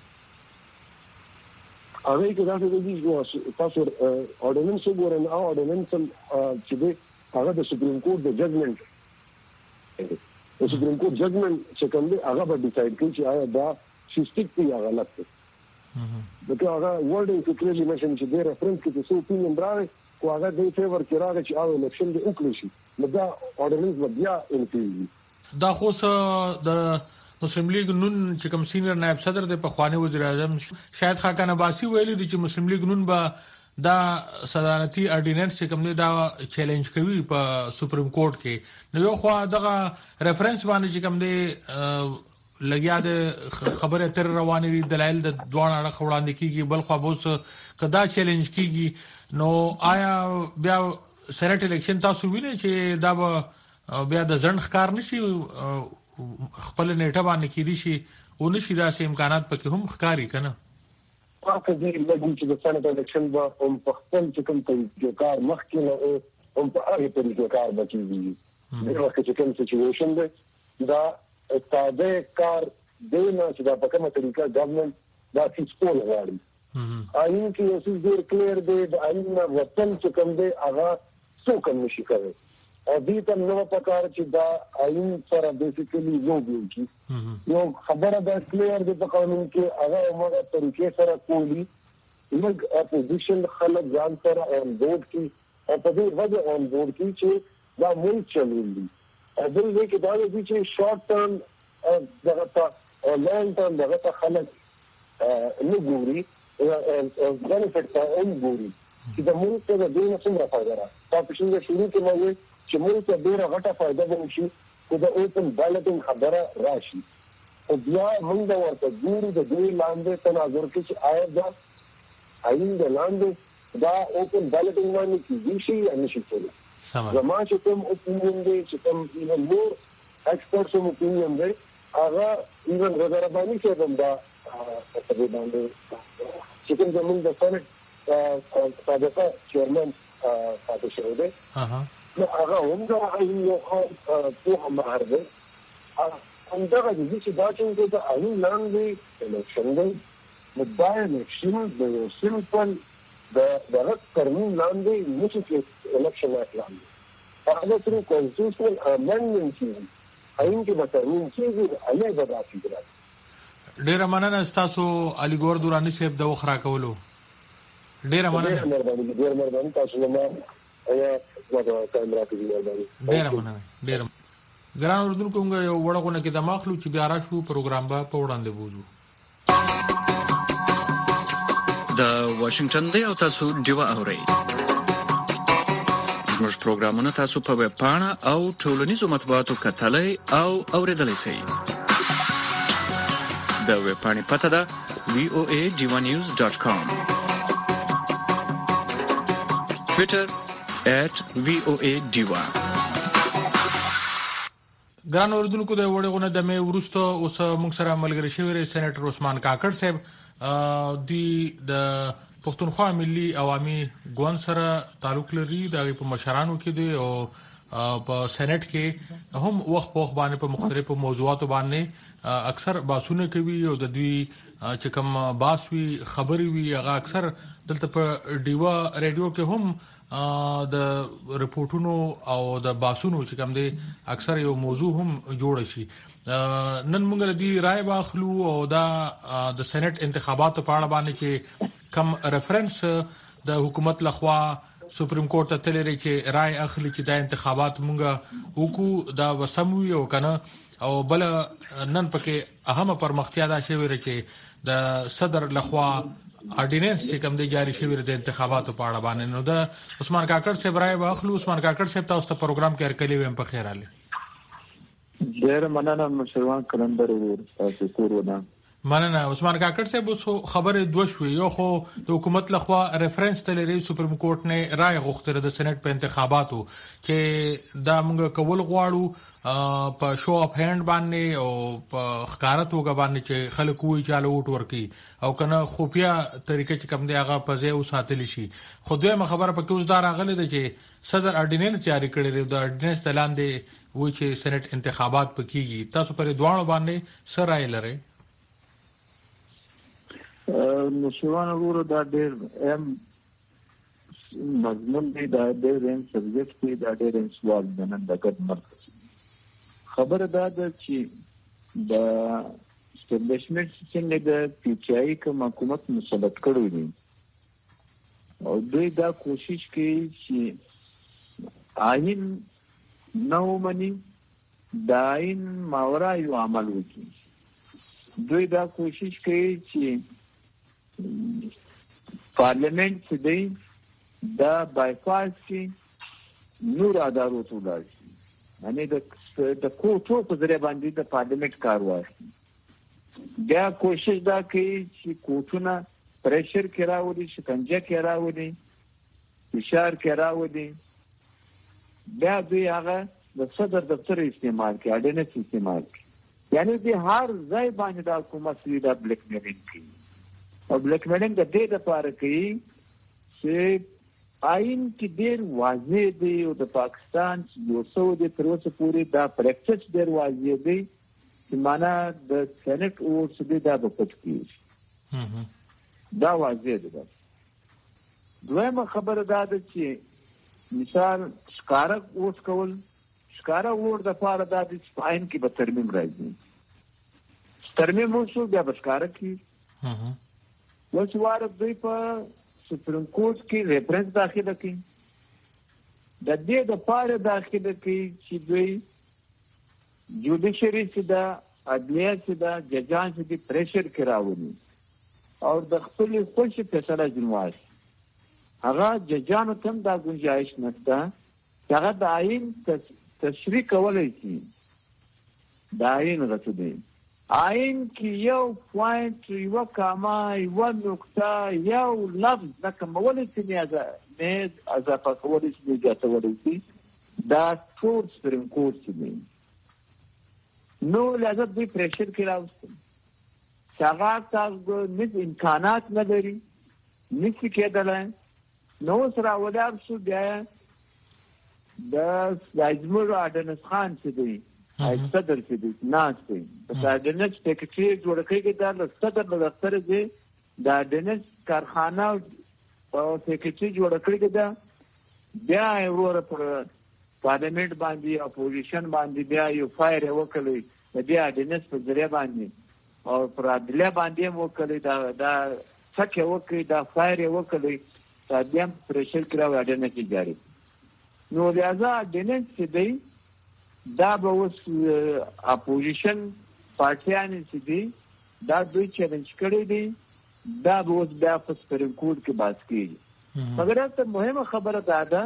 C: هغه کې دا څه دي چې تاسو اورډیننس وګورئ او اورډیننس چې دی هغه د سپریم کورټ د ججمنټ د سپریم کورټ ججمنټ چې کوم دی هغه به ډیسایډ کوي چې آیا دا سیستیک دی یا غلط دی. دغه هغه ورډینګ کې کلیرلی منشن چې د ریفرنس کې څه اوپینین راغی او هغه د فیور کې راغی چې او الیکشن دی وکړي شي نو دا اورډیننس بیا انفیل. دا
A: خو د مسلم لیگ نون چې کوم سینیئر نائب صدر د پخوانی وزیر اعظم شاید خاقان عباسی ویلي دي چې مسلم لیگ نون با دا صدارتي اورډیننس کوم نه دا چیلنج کوي په سپریم کورټ کې. نو یو خو دغه ریفرنس باندې چې کوم دی لګیا د خبره تر روانې دي دلایل د دوه اړه وړاندې کیږي, بل خو اوس کدا چیلنج کیږي نو آیا بیا سېنات الیکشن تاسو وینئ چې دا بیا د ځن ښکار نشي خپل نیټه باندې کېدی شي او نشي داسې امکانات پکې هم ښکاری کنه؟
C: پاکه دې لګي چې د سېنات الیکشن به هم په خپل چې کوم طریقې کار مخکې نه هم په هغه طریقې کار بچي. د وخت چې کوم سچویشن دی دا تابع کار دی نه چې دا په کومه طریقه ګورنمنت دا فیسکول غواړي. آئین کې یو څه ډېر کلیر دی د آئین نه وطن چې کوم دی هغه څوک هم نشي کولی او دې ته نو پکار چې دا آئین سره بیسیکلی یو دی یو خبره ده کلیر دی په قانون کې هغه موږ طریقې سره کولی موږ اپوزیشن خلک ځان سره اون بورډ کی او په دې وجه اون بورډ کی چې دا ملک چلوي او بل دې کې دا دی چې شارټ ټرم دغه ته او لانګ ټرم دغه ته خلک نه ګوري او بنفټ ته هم ګوري چې د ملک ته د دې نه څومره فایده را تاسو څنګه شروع کې مو چې ملک ته ډیره غټه فایده به وشي چې د اوپن بیلټینګ خبره راشي او بیا موږ د ورته ګورو د دې لاندې تناظر کې چې آیا دا آئین د لاندې دا اوپن بیلټینګ باندې کېږي شي یا نشي کېدلی زما چې کوم اوپینین دی چې کوم ایون مور ایکسپرټس هم اوپینین دی هغه ایون رضا رباني چې هم دا په دې باندې چې کوم زموږ د سنټ سابقه چیرمن پاتې شوی دی نو هغه هم دا آئین یو پوهه مهر دی همدغه دي چې دا چې د آئین لاندې الیکشن دی نو دا الیکشن د یو سمپل د دغه ترمیم لاندې نشي کې الیکشن لاندې هغه تر کانسټیټیوشنل امندمنت کې آئین کې به ترمیم کېږي علي به راشي
A: ډیره مننه تاسو علي ګور دوراني صاحب د وخرا کولو ډیره مننه
C: ډیره مهرباني تاسو نه یا دا کیمرا کې مهرباني
A: ډیره مننه ډیره ګران اردوونکو موږ یو وړاندونه کې د ماخلو چې بیا راشو پروګرام به په وړاندې بوزو
E: د واشنگټن دی او تاسو دیوا اورئ زموږ پروګرامونه تاسو په ویب پاڼه او ټولنیزو مطبوعاتو کتلای او اوریدلای شئ د ویب پاڼې پته ده وی او ای ډیوا نیوز ډاټ کام ټویټر ایٹ وی او ای ډیوا
A: ګران اردوونکو د وړاندونه د مې ورسته اوس موږ سره ملګری شوی سېنیټر عثمان کاکړ صاحب دی د پښتونخوا ملي عوامي ګوند سره تعلق لري د په مشرانو کې دی او په سېنات کې هم وخت په وخت باندې په مختلفو موضوعاتو باندې اکثر باسونه کوي او د دوی چې کوم باسوي خبري وي هغه اکثر دلته په ډیوا رادیو کې هم د رپورټونو او د باسونو چې کوم دی اکثر یو موضوع هم جوړ شي نن موږ د رائے واخلو او دا د سېنات انتخاباتو په اړه باندې چې کم ریفرنس د حکومت لخوا سپریم کورټ ته تللی چې رائے اخلي چې د انتخابات موږ وکړو دا وسموي او کنه او بل نن پکې اهمه پرمختیا دا شوی چې د صدر لخوا اډیننس چې کوم دی جاری شوی د انتخاباتو په اړه باندې نو د عثمان کاکړ صاحب رائے واخلو عثمان کاکړ صاحب تاسو ته پروګرام کې هرکلی ویم په خیر علي
B: ډیر مننه مشروان کلندر ور تاسو کور ودا
A: مننه عثمان کاکړ صاحب اوس خبره دوه شوې یو خو د حکومت لخوا ریفرنس ته لري سپریم کورټ نه رائے غوښتل د سېنات په انتخاباتو چې دا موږ کول غواړو په شو اف هاند باندې او په ښکارا توګه باندې چې خلک وایي چې له ووټ ورکي او کنه خفیا طریقې چې کوم دی هغه په ځای وساتل شي خو دوی خبره پکې اوس دا راغله ده چې صدر اډیننس جاری کړی دی د اډیننس تلاندې وایي چې سېنات انتخابات پکېږي تاسو پر دوه باندې سره رائے لري
B: نشوان ورو دا ډېر ام مضمون دی دا ډېر ام سبجیکټ دی دا ډېر ام سوال د نن د ګډ مرکز خبره دا ده چې د اسټابلیشمنت څنګه د پی ټی آی کوم حکومت مسلط کړی دی او دوی دا کوشش کوي چې آئین نو مني دا آئین ماورا یو عمل وکړي دوی دا کوشش کوي چې پارلیمنت چې دی دا بایپاس کې نور ادارو ته لاړ یعنی د د کوټو په ذریعہ باندې د پارلیمنت کار واخلي بیا کوشش دا کوي چې کوټونه پریشر کې راوړي شکنجه کې راوړي فشار کې راوړي بیا دوی هغه د صدر دفتر استعمال کوي اډینس استعمال کوي یعنی د هر ځای باندې د حکومت سوي د بلیک میلینګ کوي او بلیک میلینګ د دې لپاره کوي چې آئین کې ډېر واضح دی او د پاکستان یو څو د تر اوسه پورې دا پریکټس ډېر واضح دی چې معنا د سېنات اوټس دی دا په پټ کېږي دا واضح دی دویمه خبره دا ده چې مثال ښکارا اوټ کول ښکارا اوټ د لپاره دا د آئین کې به ترمیم راځي ترمیم وشو بیا به ښکارا کېږي وسوار دوی په سپریم کورټ کې ریفرنس داخله کړي د دې د پاره داخله کړي چې دوی جوډیشري چې دا عدلیه چې دا ججان چې د پریشر کې راوړي او د خپل خوشي فیصله جنواش هغه ججانو تم دا گنجائش نشته هغه د آئین تشریح کولای شي. د آئین غته دی آئین کې یو پوینټ یو کاما یو نقطه یو لفظ نه کومول شي نه نه اضافه کول شي نه ګټول شي دا ټول سپریم کورټ دی. نو لازم دی پریشر کې راوستل څنګه تاسو نه امکانات نه لري نشي کېدلای. نو سره ولر شو بیا د لازمو اډنس خان چې دیای صدر چې دی ناس دی د اډنس سیکریټری جوړ کړی دا د صدر د دفتر دی د اډنس کارخانه او سیکریټری جوړ کړی دا بیا ورور پر پارلیمنت باندې اپوزیشن باندې بیا یو فایر وکړي د بیا اډنس په ذریعہ باندې او پر عدلیه باندې وکړي دا دا څکه وکړي دا فایر وکړي دا بیا پریشر کراوي اډنس جاری. نو لہذا اډنس چې دی دا به اوس اپوزیشن پارټیان چې دي دا دوی چیلنج کړی دي دا به اوس بیا په سپریم کورټ کې بحث کېږي. مګر ته مهمه خبره دا ده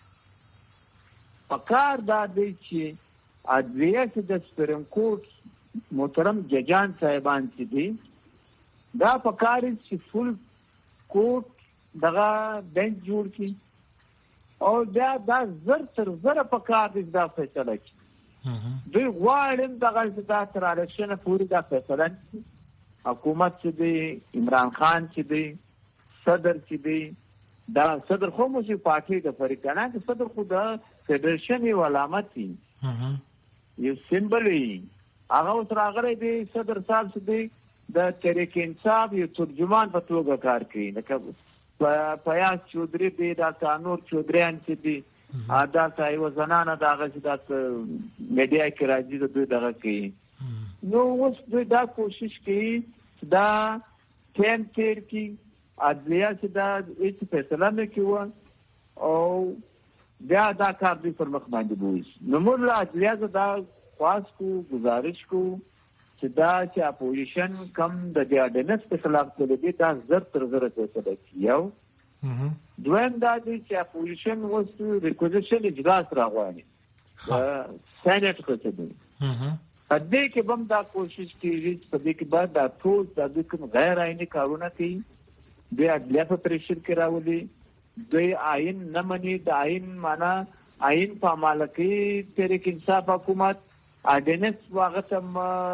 B: پکار دا دی چې عدلیه چې د سپریم کورټ محترم ججان صاحبان چې دي دا پکار چې فل کورټ دغه بنچ جوړ کړي او دا دا زر تر زر پکار دي دا فیصله کړي. دوی غواړي دغه دا تر الیکشن پورې دا فیصله کړي. حکومت چې دی عمران خان چې دی صدر چې دی دا صدر خو مو چې پارټي د فریقانه کې صدر خو د فدریشن یو علامت دی یو سمبل دی. هغه اوس راغلی دی صدر صاحب چې دی د تحریک انصاف یو ترجمان په توګه کار کوي. لکه پیاز چودري دی دا تانور چودریان چې دی دا یو زنانه دغه چې د میډیا کې راځي د دوی دغه کوي. نو اوس دوی دا کوشش کوي دا ټیم تیر کی عدلیه چې دا هیڅ فیصله نه کوي او بیا دا کار دوی پر مخ باندې بوځي. نو موږ عدلیه دا خواست کو گزارش کو چې دا چې اپوزیشن کم د دې اډنس په خلاف کړي دا زر تر زر فیصله کوي. یو دویم دا دی چې اپوزیشن اوس ریکوزیشن اجلاس راغواړي سېنات کې دی. په دې کې هم دا کوشش کیږي چې په دې کې بعد دا ټول د کوم غیر آئینی کارونه کوي د عدلیه په پریشر کې راولي. دوی آئین نه مني د آئین معنا آئین په عمل کې تحریک انصاف حکومت اډنس واغتم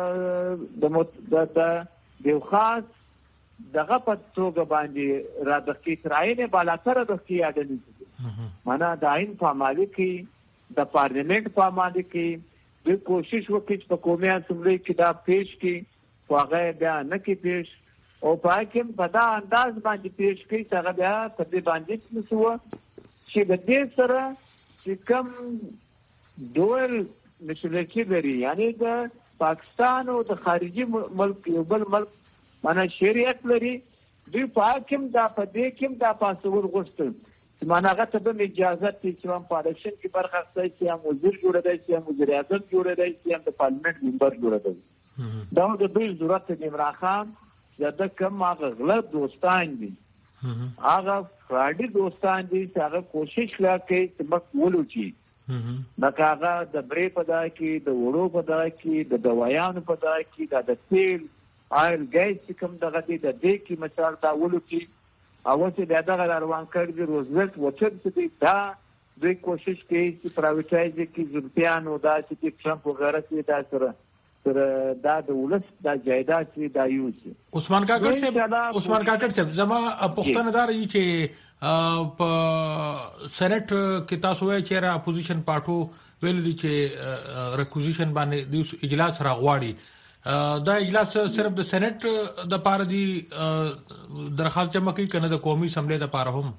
B: د د یو خاص دغه په توګه باندې را د کی تراینه بالاتر د کی اډنس معنا د آئین په عمل کې د پارلیمنت په عمل کې د کوشش وکړي په قومي اسمبلی کې دا پیش کې واغې بیا نه کې پیش او په کې په دا انداز باندې پیش کې څنګه بیا په دې باندې نسو چې د دې سره چې کوم ډول نشلکی لري یعنی د پاکستان او د خارجي ملک یو بل ملک معنا شریعت لري دوی پاکم دا په دې کې دا پاسور غوښتل چې معنا هغه ته به اجازه تي چې هم پالیشن کې برخه اخلي چې هم وزیر جوړ دی چې هم وزیر اعظم جوړ دی چې هم د پارلیمنت ممبر جوړ دی. دا د دوی ضرورت دی. عمران خان دا کوم هغه غلط دوستان دي هغه فراډي دوستان دي چې هغه کوشش کوي چې مخ ولوچي لکه هغه د برې په ځای کې د وړو په ځای کې د دوايانو په ځای کې د تیل آیل ګیس چې کوم دغه دي د دې کې مثال دا ولوچي او چې دغه روان کړي د روزولټ وچر چې دا دوی کوشش کوي چې پرایویټایز کې ځوړتيان او دا چې ټرمپ وغیرہ چې دا سره تر دا د ولس د جایداد چې دا یوسي.
A: عثمان کاکړ صاحب عثمان کاکړ صاحب زما پښتنه دار چې په سېنات کې تاسو یې چې را اپوزیشن پارټو ویل دي چې ریکوزیشن باندې د اجلاس راغواړي دا اجلاس صرف د سېنات د پاره دی درخواست جمع کوي کنه د قومي اسمبلی د پاره هم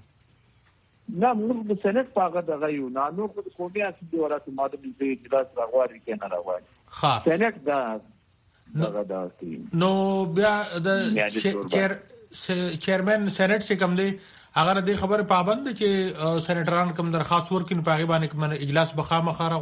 B: نه موږ د سېنات پاګه دغه یو نه نو د قومي اسمبلی ورته ماده د اجلاس راغواړي کنه راغواړي
A: ها
B: سېنات دا دغه دا
A: نو بیا د چیر چیرمن سېنات چې کوم دی اگر د خبر پابند چې سېنټران کوم درخواست ورکین پاغي باندې کوم اجلاس بخامه خاره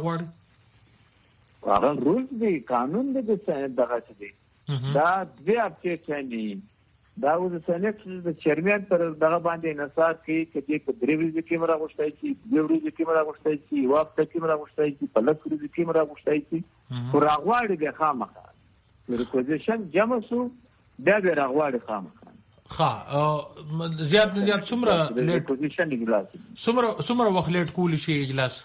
A: غواړي
B: هغه رول دی قانون دی د دغه څه دی دا دوی اپډیټ نه دا اوس سنټ د چیرمن پر دغه باندې انحصار کوي چې په درې ورځې کې مرا غوښتای شي دوه ورځې کې مرا غوښتای شي یو هفته کې مرا غوښتای شي په لس ورځې کې مرا غوښتای شي خو راغواړي به خامخا ریکوزیشن جمع سو دا به راغواړي خامخا
A: ښه زیات نه زیات څومره
B: ریکوزیشن اجلاس
A: څومره څومره وخت لیټ کولی شي اجلاس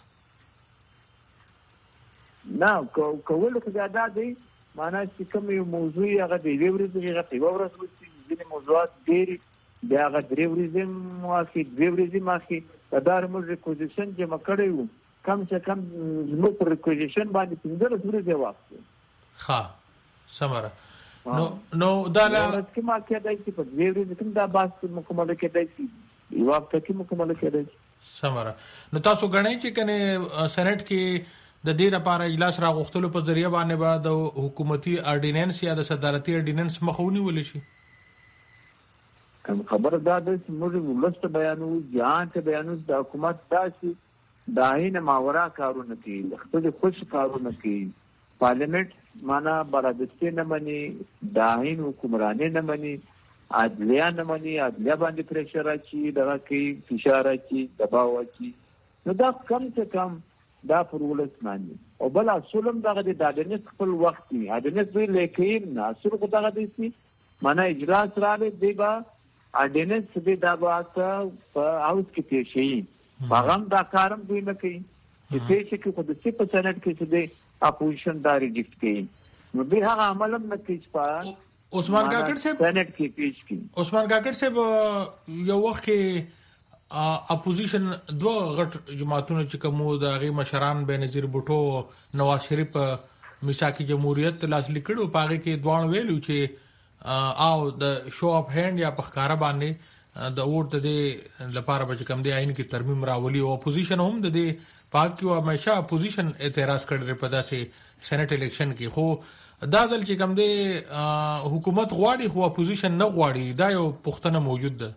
B: نه کول خو زیاده دی معنا چې کوم یو موضوع هغه د یوې ورځې هغه په یوه ورځ وشي ځینې موضوعات ډېرې بیا هغه درې ورځې ماخي دوې ورځې ماخي دا موږ ریکوزیشن جمع کړی وو کم چې کم زموږ پر ریکوزیشن باندې پنځلس ورځې وخت
A: ښه سمره نو نو دا لا
B: کې ما کېدای چې په دوې ورځې کې دا بحث مکمل کېدای شي یو وخت کې مکمل کېدای شي
A: سمره نو تاسو غواړئ چې کنه سېنات کې د دې لپاره اجلاس راغوښتلو په ذریعہ باندې به د حکومتي اورډیننس یا د صدارتي اورډیننس مخاوني ولې شي
B: کوم خبره دا ده چې موږ ولست بیانو ځان ته بیانو د حکومت داسي داهینه ماورا کارونه کوي خپل خوش کارونه کوي پارلیمنت معنا برابرته نه مني داهین حکمرانه نه مني عدلیه نه مني عدلیه باندې پریشر راچی دغه کوي فشار راچی دباو راچی نو دا کم څه کم دا پر ولس باندې او بل اصولم دغه د اډنس خپل وخت دی اډنس وی لیکین نه اصول کو دغه دي معنا اجلاس راغلی دی با اډنس دې دا واسه په اوس کې شي هغه دا کارم دوی نه کوي چې چې کې خو د څه په سنت کې چې دی اپوزیشن دا ریجکټ کوي نو به هغه عملم نه کوي په
A: عثمان کاکړ صاحب
B: سنت کې پیش کوي
A: عثمان کاکړ صاحب یو وخت کې اپوزیشن دوه غټ جماعتونو چې کومو د هغې مشران بېنظیر بوټو نواز شریف میثاق جمهوریت لاسلیک کړو په هغې کې دواړه ویلو چې او د شو اف هینډ یا په ښکاره باندې د ووټ د دې لپاره به چې کوم دی عین کې ترمیم راولي او اپوزیشن هم د دې پاک کې همیشه اپوزیشن اعتراض کړی په داسې سینټ الیکشن کې خو دا ځل چې کوم دی حکومت غواړي خو اپوزیشن نه غواړي دا یو پوښتنه موجود ده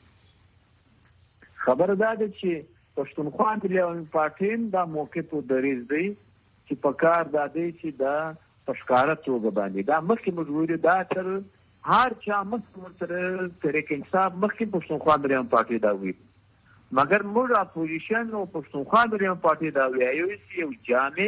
B: خبر دا ده چې پښتونخوا ملي پارټي دا موقع په دریز دی چې په کار دا دی چې دا پښکارا توګه باندې دا مخکې مجبوري دا تر هر چا مخکې تر تحریک انصاف مخکې پښتونخوا ملي پارټي دا وی مګر موږ اپوزیشن او پښتونخوا ملي پارټي دا وی یو یو جامع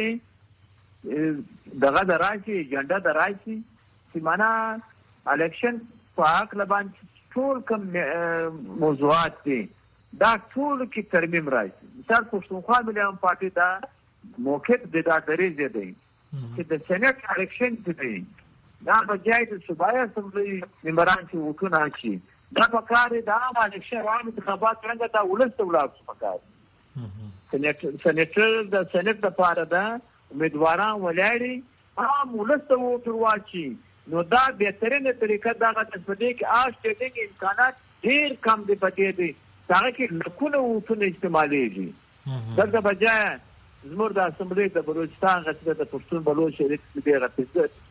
B: دغه دراشي ایجنډا دراشي چې معنا الیکشن پاک لبان ټول کوم موضوعات دي دا ټول کې ترمیم راځي مثال پښتونخوا ملي پارټي دا موقف د دا درې دی چې د سېنات الیکشن دی دا بجای د صوبایي اسمبلی ممبران چې وکړي شي دا په کار دا الیکشن روان انتخابات څنګه دا ولست ولات په کار سېنات سېناتر د سېنات لپاره دا امیدواران ولاړي عام ولست ووټر واچي نو دا بهترینه طریقه دا غته پدې کې آج ټیډینګ امکانات ډیر کم دي پدې دي دا کې لکونه وټونه استعمالېږي دا بجای زموږ د اسمبلی د بلوچستان غته د پښتون بلوچ شریک دې غته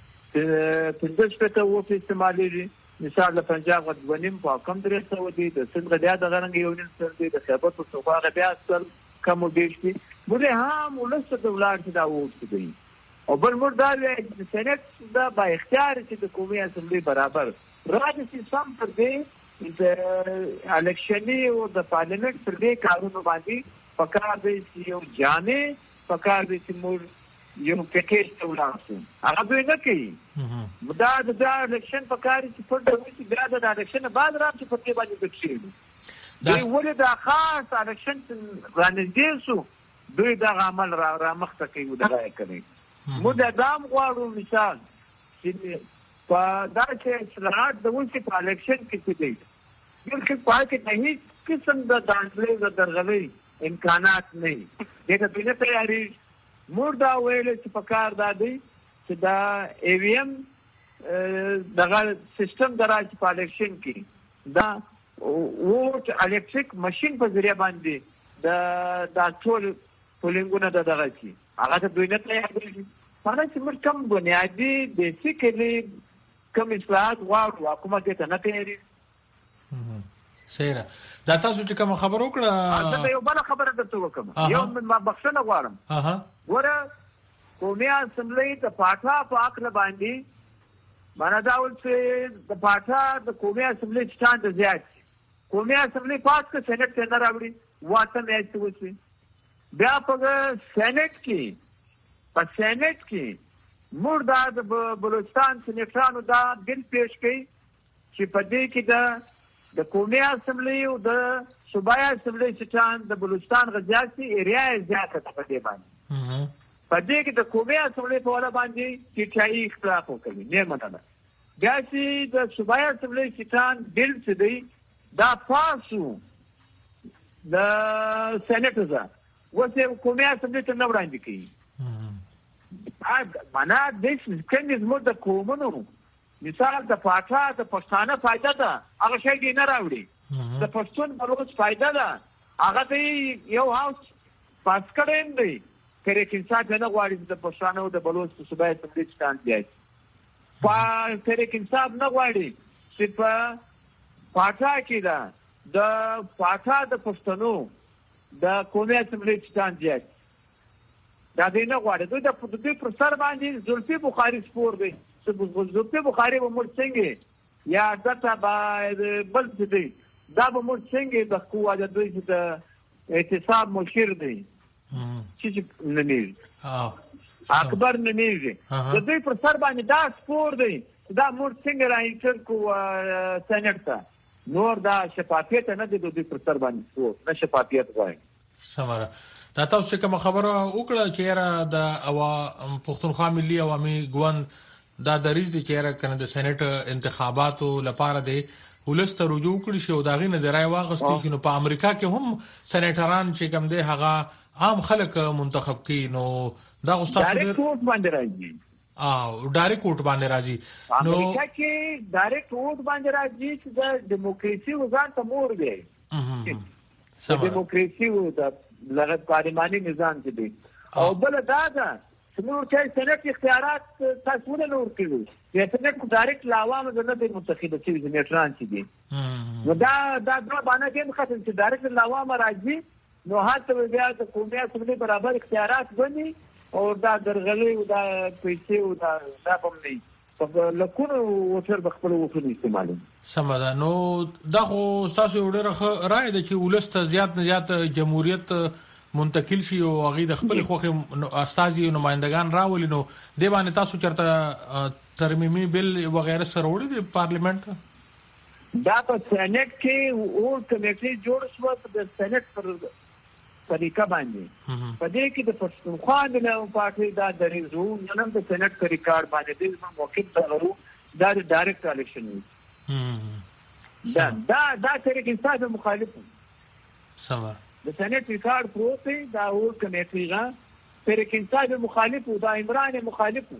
B: پنځه شپږ وټ استعمالېږي مثال د پنجاب غونیم په کم درې سو دي د سند غدیا د غرنګ یو نیم سر دي د خیبر پښتونخوا غبیا اصل کم ودیشتي موږ هم ولست د ولار چې دا وټ دي او بل موږ دا د سېنات دا با اختیار چې د قومي اسمبلی برابر راځي چې سم پر دې د الیکشني او د پارلیمنت پر دې کارونه باندې پکار دی چې یو جامع پکار دی چې موږ یو پیکیج ته ولاړو هغه دوی نه کوي دا د الیکشن پکار چې پر دې بیا د الیکشن بعد راځي په دې باندې بچي دوی ولې دا خاص الیکشن باندې سو دوی دا عمل را مخته کوي دا کوي موږ دا دام غواړو مثال چې په دا چې اصلاحات د ولسی په الیکشن کې څه دي بلکې پای کې نه هیڅ قسم د دانګلې د درغلي امکانات نه دي دغه په تیاری موږ دا ویل چې په کار دا دی چې دا ای وی ایم دغه سیستم دراځي په الیکشن کې دا ووټ الیکټریک ماشين په ذریعہ باندې د د ټول پولینګونه د دغه کی هغه ته دوی نه تیار دي مانه چې موږ کوم بنیادی بیسیکلی کوم اصلاحات غواړو حکومت ته نه تیاری
A: سیره دا تاسو چې کوم خبر وکړه
B: دا یو بل خبره درته وکم یو ما بخښنه غواړم
A: اها
B: ګوره قومي اسمبلی ته پاټا په عقل باندې
F: معنا دا ول چې د پاټا د قومي اسمبلی چټان د زیات قومي اسمبلی پاس که سېنات ته نه راوړي واته میاشتې وشي بیا په سېنات کې په سېنات کې موږ دا د بلوچستان سېنیټرانو دا بل پیش کړي چې په دې کې د د قومي اسمبلی او د صوبایي اسمبلی چټان د بلوچستان غزياتي ایریا زیاته په دې باندې په دې کې د قومي اسمبلی په وړاندې باندې چې اختلاف وکړي نه مطلب دا چې د صوبایي اسمبلی چټان بل څه دی دا پاسو د سېنات ځا وڅ قومي اسمبلی ته نه وړاندې کړي معنا د څنګه زموږ د قومونو مثال د پاټا د پښتانه فائدہ ده هغه شی دی نه راوړي د پښتون بلوچ فائدہ ده هغه دی یو هاوس پاس کړم دی کله چې څنګه نه غواړي د پښتانه او د بلوچ صوبایي اسمبلی چټان دی په کله کې څنګه نه غواړي چې په پاټا کې ده د پاټا د پښتنو د قومي اسمبلی چټان دی دا دې نه غواړي دوی د دې پر سر باندې زلفي بخاري سپور دی زلفي بخاري به موږ څنګه یا دته به بل دي دا به موږ څنګه د قوا د دوی د اعتصاب مشیر دی چې نه نیږي اکبر نه نیږي د دوی پر سر باندې دا سپور دی دا موږ څنګه راځو کو سېنات ته نور دا شفافیت نه دی د دوی پر سر باندې سپور نه شفافیت غواړي
A: سماره دا تاسو کوم خبره وکړه چې را د او پښتونخوا ملي عوامي ګوند دا دریځ دي چې را کنه د سېنات انتخاباتو لپاره دی ولست رجوع کړی شو دا غي نه دی راي واغستې شنو په امریکا کې هم سېناتران چې کوم دی هغه عام خلک منتخب کړي نو دا غوښتل
F: ډایرکټ ووټ باندې راځي
A: او ډایرکټ ووټ باندې راځي
F: نو امریکا کې ډایرکټ ووټ باندې راځي چې د دیموکراسي وزان ته مور دی د دیموکراسي و د لغت پارلماني نظام کې دی او بل دا ده چې نور چې سېنات اختیارات تاسو نه نور کړو چې سېنات کو ډایرکټ لاوام د نه منتخب شي سېناتران چې دي نو دا دا دا باندې کې خاطر چې ډایرکټ لاوام راځي نو هڅه بیا د قومي اسمبلی برابر اختیارات بني او دا درغلي او دا پیسې او دا دا په نه په لکونو وټر بخپل وټر استعمالي
A: سمدا نو دا خو تاسو ډېر راي د چې ولست زیات نه زیات جمهوریت منتقل شي او هغه د خپل خوخي استازي نمائندگان راولي نو د باندې تاسو چرته ترمیمي بل وغیرہ سره وړي د پارلیمنت
F: دا په سېنات کې او کمیټي جوړ شو د سېنات پر طریقه باندې په دې کې د پښتونخوا د نو پارټي دا درېزو نن د سېنات پر ریکارډ باندې د موقف تغرو دا د ډایرکټ الیکشن دا دا دا طریقې ستاسو مخالفو
A: سم
F: د سېنات ریکارډ پروسه دا او کمیټي غا طریقې ستاسو مخالفو دا عمران مخالفو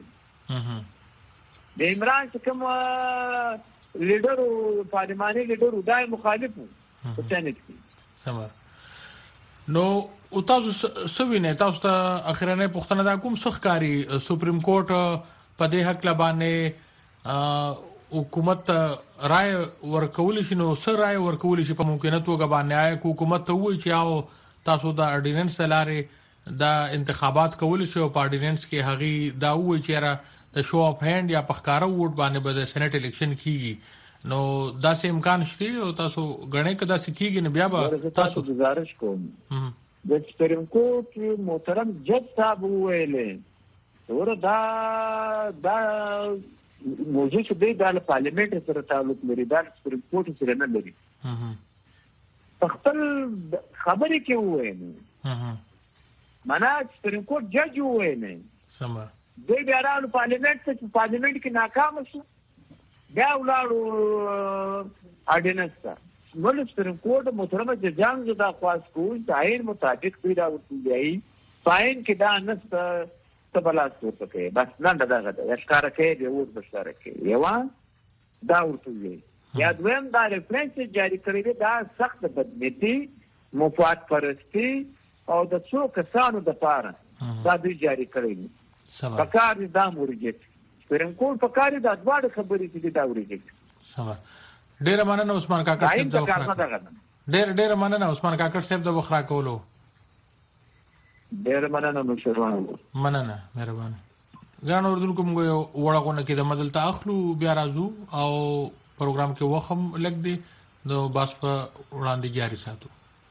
F: د عمران کوم لیډر او پارلماني لیډر دا مخالفو په سېنات کې
A: سم نو او تاسو سوینه تاسو ته اخرنه پښتنه دا کوم سخکاری سپریم کورټ په دې حق لبانه حکومت رائے ورکول شي نو سر رائے ورکول شي په ممکنه توګه باندې آی حکومت ته وایي چې او تاسو دا اورډیننس لاره دا انتخابات کول شي او پارډیننس کې هغه دا وایي چې را د شو اف هاند یا پخکارو ووټ باندې به د سېنات الیکشن کیږي نو دا سه امکان شته او تاسو غنې کدا سکیږي نه بیا به تاسو
F: گزارش کوم د سپریم کورټ محترم جج صاحب ویلې ور دا دا موضوع چې دی د پارلیمنت سره تعلق لري دا سپریم کورټ سره نه لري خپل خبرې کې وایي معنا سپریم کورټ جج وایي
A: سم
F: دوی بیا راو پارلیمنت ته پارلیمنت کې ناکام شو بیا ولاړو اډینس ته نو سپریم کورټ محترم ججان زدا خواست کوي چې آئین مطابق پیدا ورتي پاین کې دا نست تبلاس ورته بس نن دا غدا اشکار کې دی ور بشاره کې یوا دا ورته یا دویم دا ریفرنس جاری کړی دا سخت بدنيتي مفاد پرستی او د څو کسانو د پاره دا دوی جاری کړی پکار دا مورګت سپریم کورټ پکار دا دواړه خبرې چې دا ورګت
A: سم ډیر مننه عثمان کاکړ صاحب دا ډیر ډیر مننه عثمان کاکړ صاحب دا وخرا کولو
F: ډیر مننه نو شروع
A: مننه مهرباني ګران اوردونکو موږ وړاغونه کې د مدل تاخلو بیا راځو او پروګرام کې وخم لګ دی نو باس په وړاندې جاری ساتو.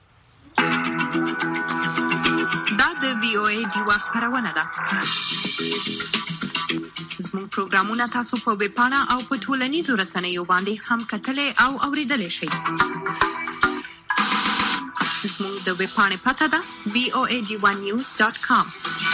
D: دا د وی او ای ډیوا خبرونه ده. زموږ پروګرامونه تاسو په ویب پاڼه او په ټولنیزو رسنیو باندې هم کتلای او اوریدلای شئ. زموږ د ویب پاڼې پته ده وی او ای ډی ون نیوز ډاټ کام.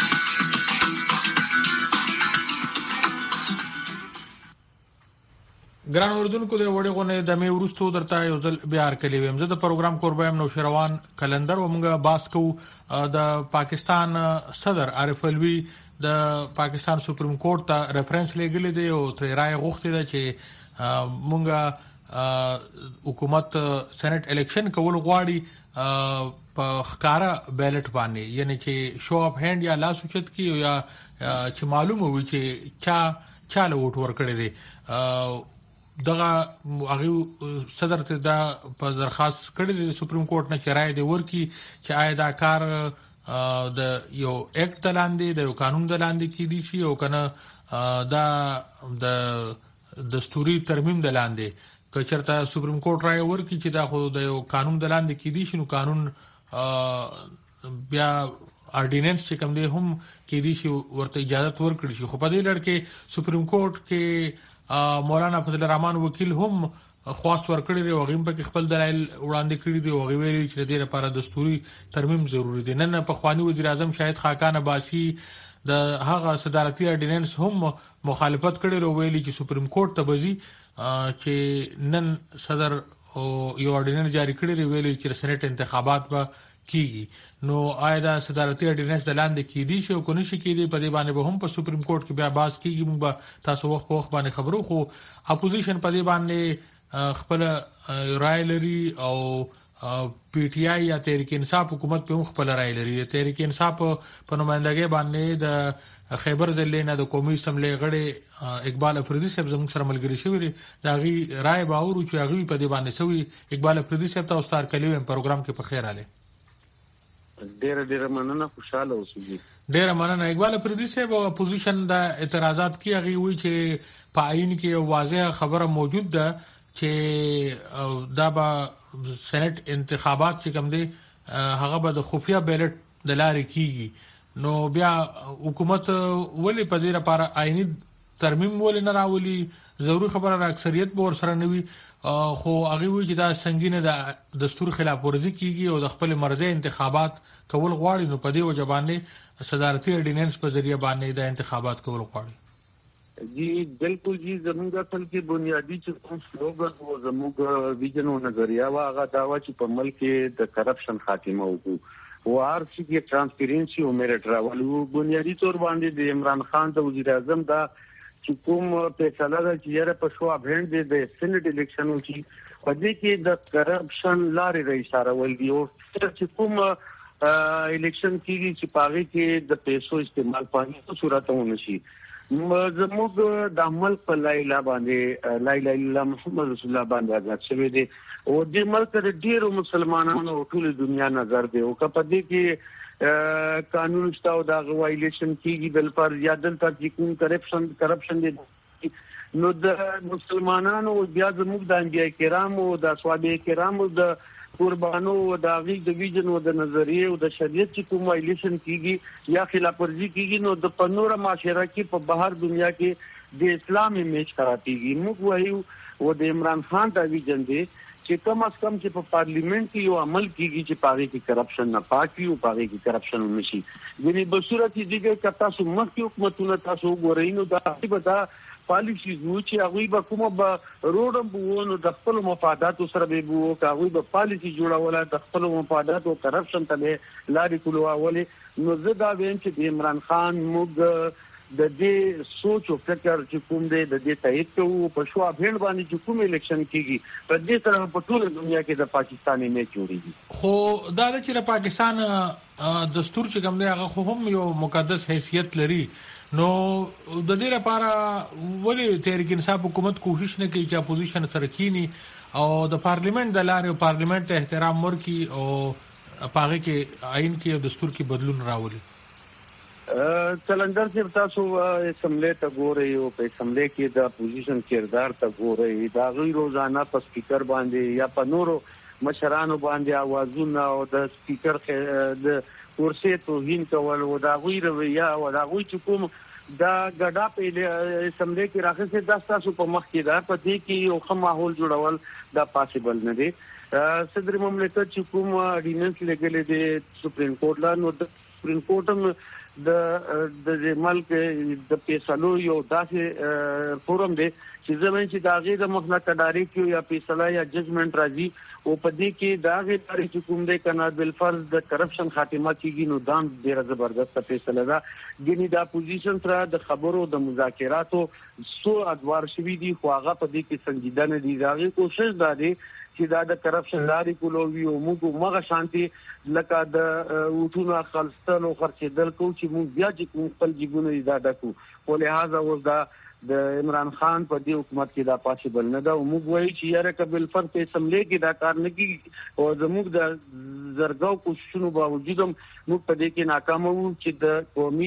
A: ګران اوردونکو د وړې غونې د مې ورستو درته یو ځل بیا کلی ویم. زه د پروګرام قربایم نو شروان کلندر ومغه باسکو د پاکستان صدر عارف الوی د پاکستان سپریم کورټ ته ریفرنس لګلې دی او تر رائے غوښتي ده چې مونږه حکومت سېنات الیکشن کول غواړي په ښکارا بیلټ باندې، یعنی چې شو اف هاند یا لاس اوچت کی یا چې معلومه وي چې چا چاله ووټ ورکړي دي. دغه هغه صدر ته دا په درخواست کړی دی سپریم کورټ نه چې رائے دی ورکی چې آیا دا کار د یو اکټ دلاندې د یو قانون دلاندې کې دي شي او کنه دا د دستوري ترمیم دلاندې که چېرته سپریم کورټ رائے ورکی چې دا خو د یو قانون دلاندې کې دي شي نو قانون بیا اورډیننس چې کوم دی هم کې دي شي ورته اجازه ورکړي شي. خو په دې لړ کې سپریم کورټ کې مولانا فضل الرحمن وکیل هم خواست ورکړی دی او غیم په خپل دلایل وړاندې کړی دی او غویلي چې د دې لپاره دستوري ترمیم ضروری دی. نن په خواني وزیر اعظم شاهد خاقان عباسی د هغه صدارتي اورډیننس هم مخالفت کړی او ویلي چې سپریم کورټ ته بزي چې نن صدر او یو اورډیننس جاری کړی دی ویلي چې سېنات انتخابات به کیږي. نو آیا دا صدارتي اورډیننس د لاندې کې دي شو کو نشي کېدی په دې باندې به هم په سپریم کورټ کې بیا باز کیږي. موږ تاسو وخت په وخت باندې خبرو خو اپوزیشن په دې باندې خپل رائے لري او پی ټ آی یا تحریک انصاف حکومت په خپل رائے لري. تحریک انصاف په نمائندګۍ باندې د خیبر ضلع نه د قومي اسمبلی غړي اقبال افریدي صاحب زموږ سره ملګری شوی دی. دا غي رائے باور چې هغه په دې باندې سوي. اقبال افریدي صاحب تاسو ستار کلیو پروګرام کې په خیر आले.
C: ډېر ډېر مننه، خوشاله اوسئ.
A: ډېر مننه اقبال افریدي صاحب. اپوزیشن دا اعتراضات کیږي وی چې په آئین کې واضح خبره موجود ده چې دا به سېنات انتخابات چې کوم دي هغه به د خفیه بیلټ د لارې کیږي. نو بیا حکومت ولې په دې لپاره آئینی ترمیم ولې نه راولي؟ ضروري خبره را اکثریت به ورسره نه وي خو هغه وی چې دا سنگینه د دستور خلاف ورزي کیږي او د خپل مرزي انتخابات کول غواړي. نو په دې وجه باندې صدارتي اورډیننس په ذریعہ باندې د انتخابات کول غواړي.
C: جی بالکل جی. زموږ اصل کې بنیادی چې کوم سلوګن او زموږ ویژن او نظریه وا هغه دا و چې په ملک کې د کرپشن خاتمه وکړو او هر څه کې ترانسپیرنسي او میرټ راولو. بنیادی تور باندې د عمران خان د وزیر اعظم دا چې کوم فیصله ده چې یاره په شو ابهند د سېنات الیکشن او چې په دې کې د کرپشن لارې را اشاره ول دي او چې کوم الیکشن کېږي چې پاغي کې د پیسو استعمال په هیڅ صورت ونه شي. زموږ د عمل په لایلا باندې لا اله الا الله محمد رسول الله باندې آزاد شوی دی او د ملک د ډیرو مسلمانانو ټول دنیا نظر دی او په دې کې قانون شته او دا وایلیشن کیږي بل پر یادل تر چې کوم کرپشن کرپشن دی نو د مسلمانانو بیا زموږ د انبیاء کرام او د صحابه کرام او د قربانو او د غي د ویژن او د نظریه او د شریعت چې کوم وایلیشن کیږي یا خلاف ورزي کیږي نو د پنوره معاشره کې په بهر دنیا کې د اسلام ایمیج خرابېږي. موږ وایو او د عمران خان د ویژن دی چې کم از کم چې په پارلیمنت کې یو عمل کیږي چې پاره کې کرپشن نه پاتې او پاره کې کرپشن نشي. یعنی په صورت کې چې تاسو مخکې حکومتونه تاسو ګورئ نو دا به دا پالیسی زو چې هغه به کومه به روډم بوونو د خپل مفادات سره به بو هغه به پالیسی جوړول د خپل مفادات او کرپشن ته لارې کولواولې. نو زه دا ویم چې د عمران خان موږ د دې سوچ او فکر چې کوم دی د دې تایید کوو په شو ابهند باندې چې کوم الیکشن کیږي په دې سره په ټول دنیا کې د پاکستاني نه جوړیږي.
A: خو دا د چې پاکستان دستور چې کوم دی هغه خو هم یو مقدس حیثیت لري. نو د دې لپاره ولې تحریک انصاف حکومت کوشش نه کوي چې اپوزیشن سره کینی او د پارلیمنت د لارې او پارلیمنت ته احترام ورکړي او پاغه کې آئین کې او دستور کې بدلون راولي؟
C: کلندر صاحب تاسو اسمبلی ته ګورئ او په اسمبلی کې د اپوزیشن کردار ته ګورئ دا غوي روزانه په سپیکر باندې یا په نورو مشرانو باندې اوازونه او د سپیکر د ورسې توهین کول او دا غوي رویه او دا غوي چې کوم دا ګډا په اسمبلی کې راخصه د تاسو په مخ کې دا پدې کې یو ښه ماحول جوړول دا پاسبل نه دی. صدر مملکت چې کوم اډیننس لګلې دي سپریم کورټ لا نو د سپریم کورټ هم د د ملک د فیصلو یو داسې فورم دی چې زمين چې دا غي د مخنه کډاری کیو یا فیصله یا ججمنٹ راځي او په دې کې دا غي لري چې کوم د کنا بل فرض د کرپشن خاتمه کیږي نو دام ډیره زبردست فیصله ده. ګینی د اپوزیشن سره د خبرو د مذاکراتو سو ادوار شوی دي خو هغه په دې کې سنجیدنه دي دا غي کوشش ده دي چې دا د کرپشن لاري کولوي او موږ مغه شانتي لکه د وټونو خلستلو خرڅېدل کو چې موږ بیا چې خپل جګونه ادا ډکو په لحاظ او دا د عمران خان په دې حکومت کې دا پاسبل نه دا موږ وایي چې یاره کبل فر په اسمبلی کې دا کار نه کیږي او زموږ د زرګاو کوششونو باوجود موږ په دې کې ناکام وو چې د قومي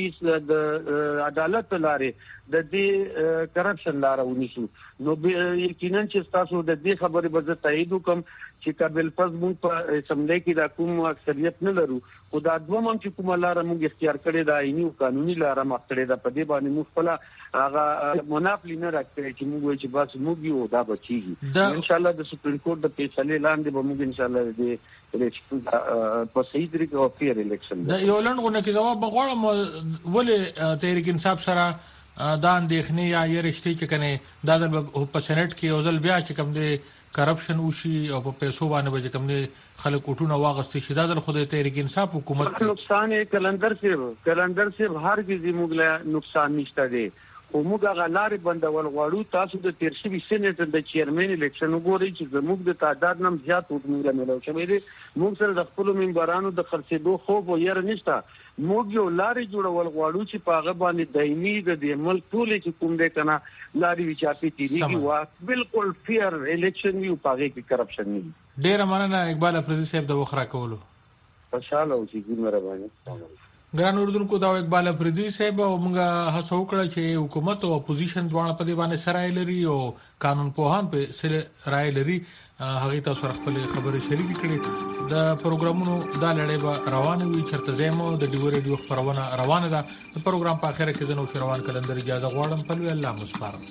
C: د عدالت لارې د دې کرپشن لاره ونیسو نو یقینا چې تاسو د دې خبرې به تایید وکم چې کبل فر موږ په اسمبلی کې دا کوم اکثریت نه لرو او دا دوه مم چې کوم لاره موږ اختیار کړې دا عیني او قانوني لاره مخکړې دا په دې باندې موږ خپل هغه مناپلی نه راکړي چې موږ چې بس موږ یو دا بچیږي ان شاء الله د سپریم کورټ د فیصله لاندې به موږ ان شاء الله د الیکشن په صحیح طریقه او فیر الیکشن
A: د یو لنډغونه کې جواب غواړم ولې تحریک انصاف سره دا اندېښنې یا یې رښتې چې کنه دا د په سېنات کې یو ځل بیا چې کوم دی کرپشن وشي او په پیسو باندې به کوم دی خلک وټونه واغستې شي دا د خدای تحریک انصاف حکومت
C: نقصان کلندر صاحب کلندر صاحب هرګز موږ له نقصان نشته دی او موږ هغه لارې بندول غواړو تاسو د تیر شوي سېنات د چیرمن الیکشن وګورئ چې زموږ د تعداد نم زیات وټونه ملو شوی دی موږ سره د خپل منبرانو د خرڅېدو خوب او ير نشته موږ یو لارې جوړول غواړو چې په هغه باندې دایمي د دې ملک ټول چې کوم دی کنه لارې وچاپی تیریږي وا بالکل فیر الیکشن یو پاګه کې کرپشن نه
A: ډیر مننه اقبال افریدي صاحب د وخرا کولو
C: خوشاله اوسئ مهرباني
A: ګران اردوونکو دا اقبال افریدي صاحب او موږ هڅه وکړه چې حکومت او اپوزیشن دواړه په دې باندې سره لري او قانون پوهان په سره رائے لري هغه تاسو خپل خبرې شریک کړي د پروګرامونو دا لړۍ به روانه وي چرته زمو د ډیو ریډیو خبرونه روانه ده د پروګرام په اخر کې زنو شروان کلندر اجازه غواړم په الله مسپارم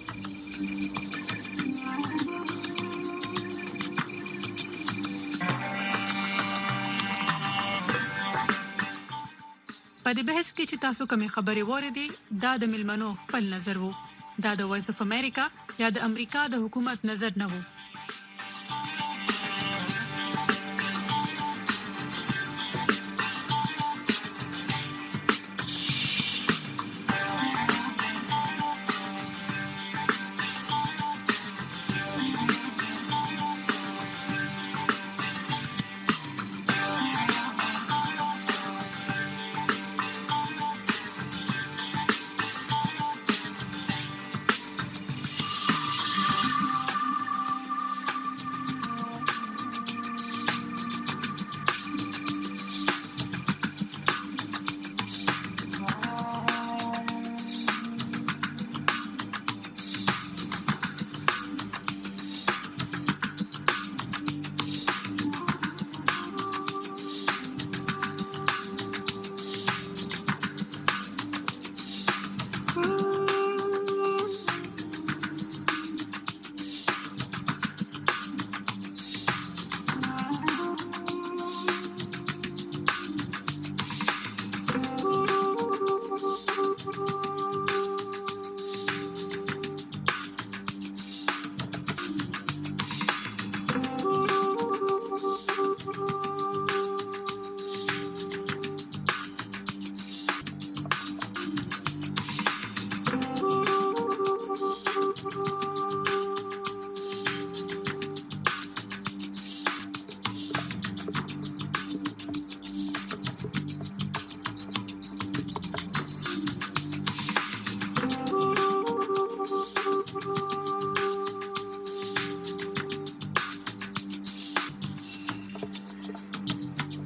D: په دې بحث کې چې تاسو کومې خبرې وریدي دا د ملمنو خپل نظر وو دا د وایس اف امریکا یا د امریکا د حکومت نظر نه وو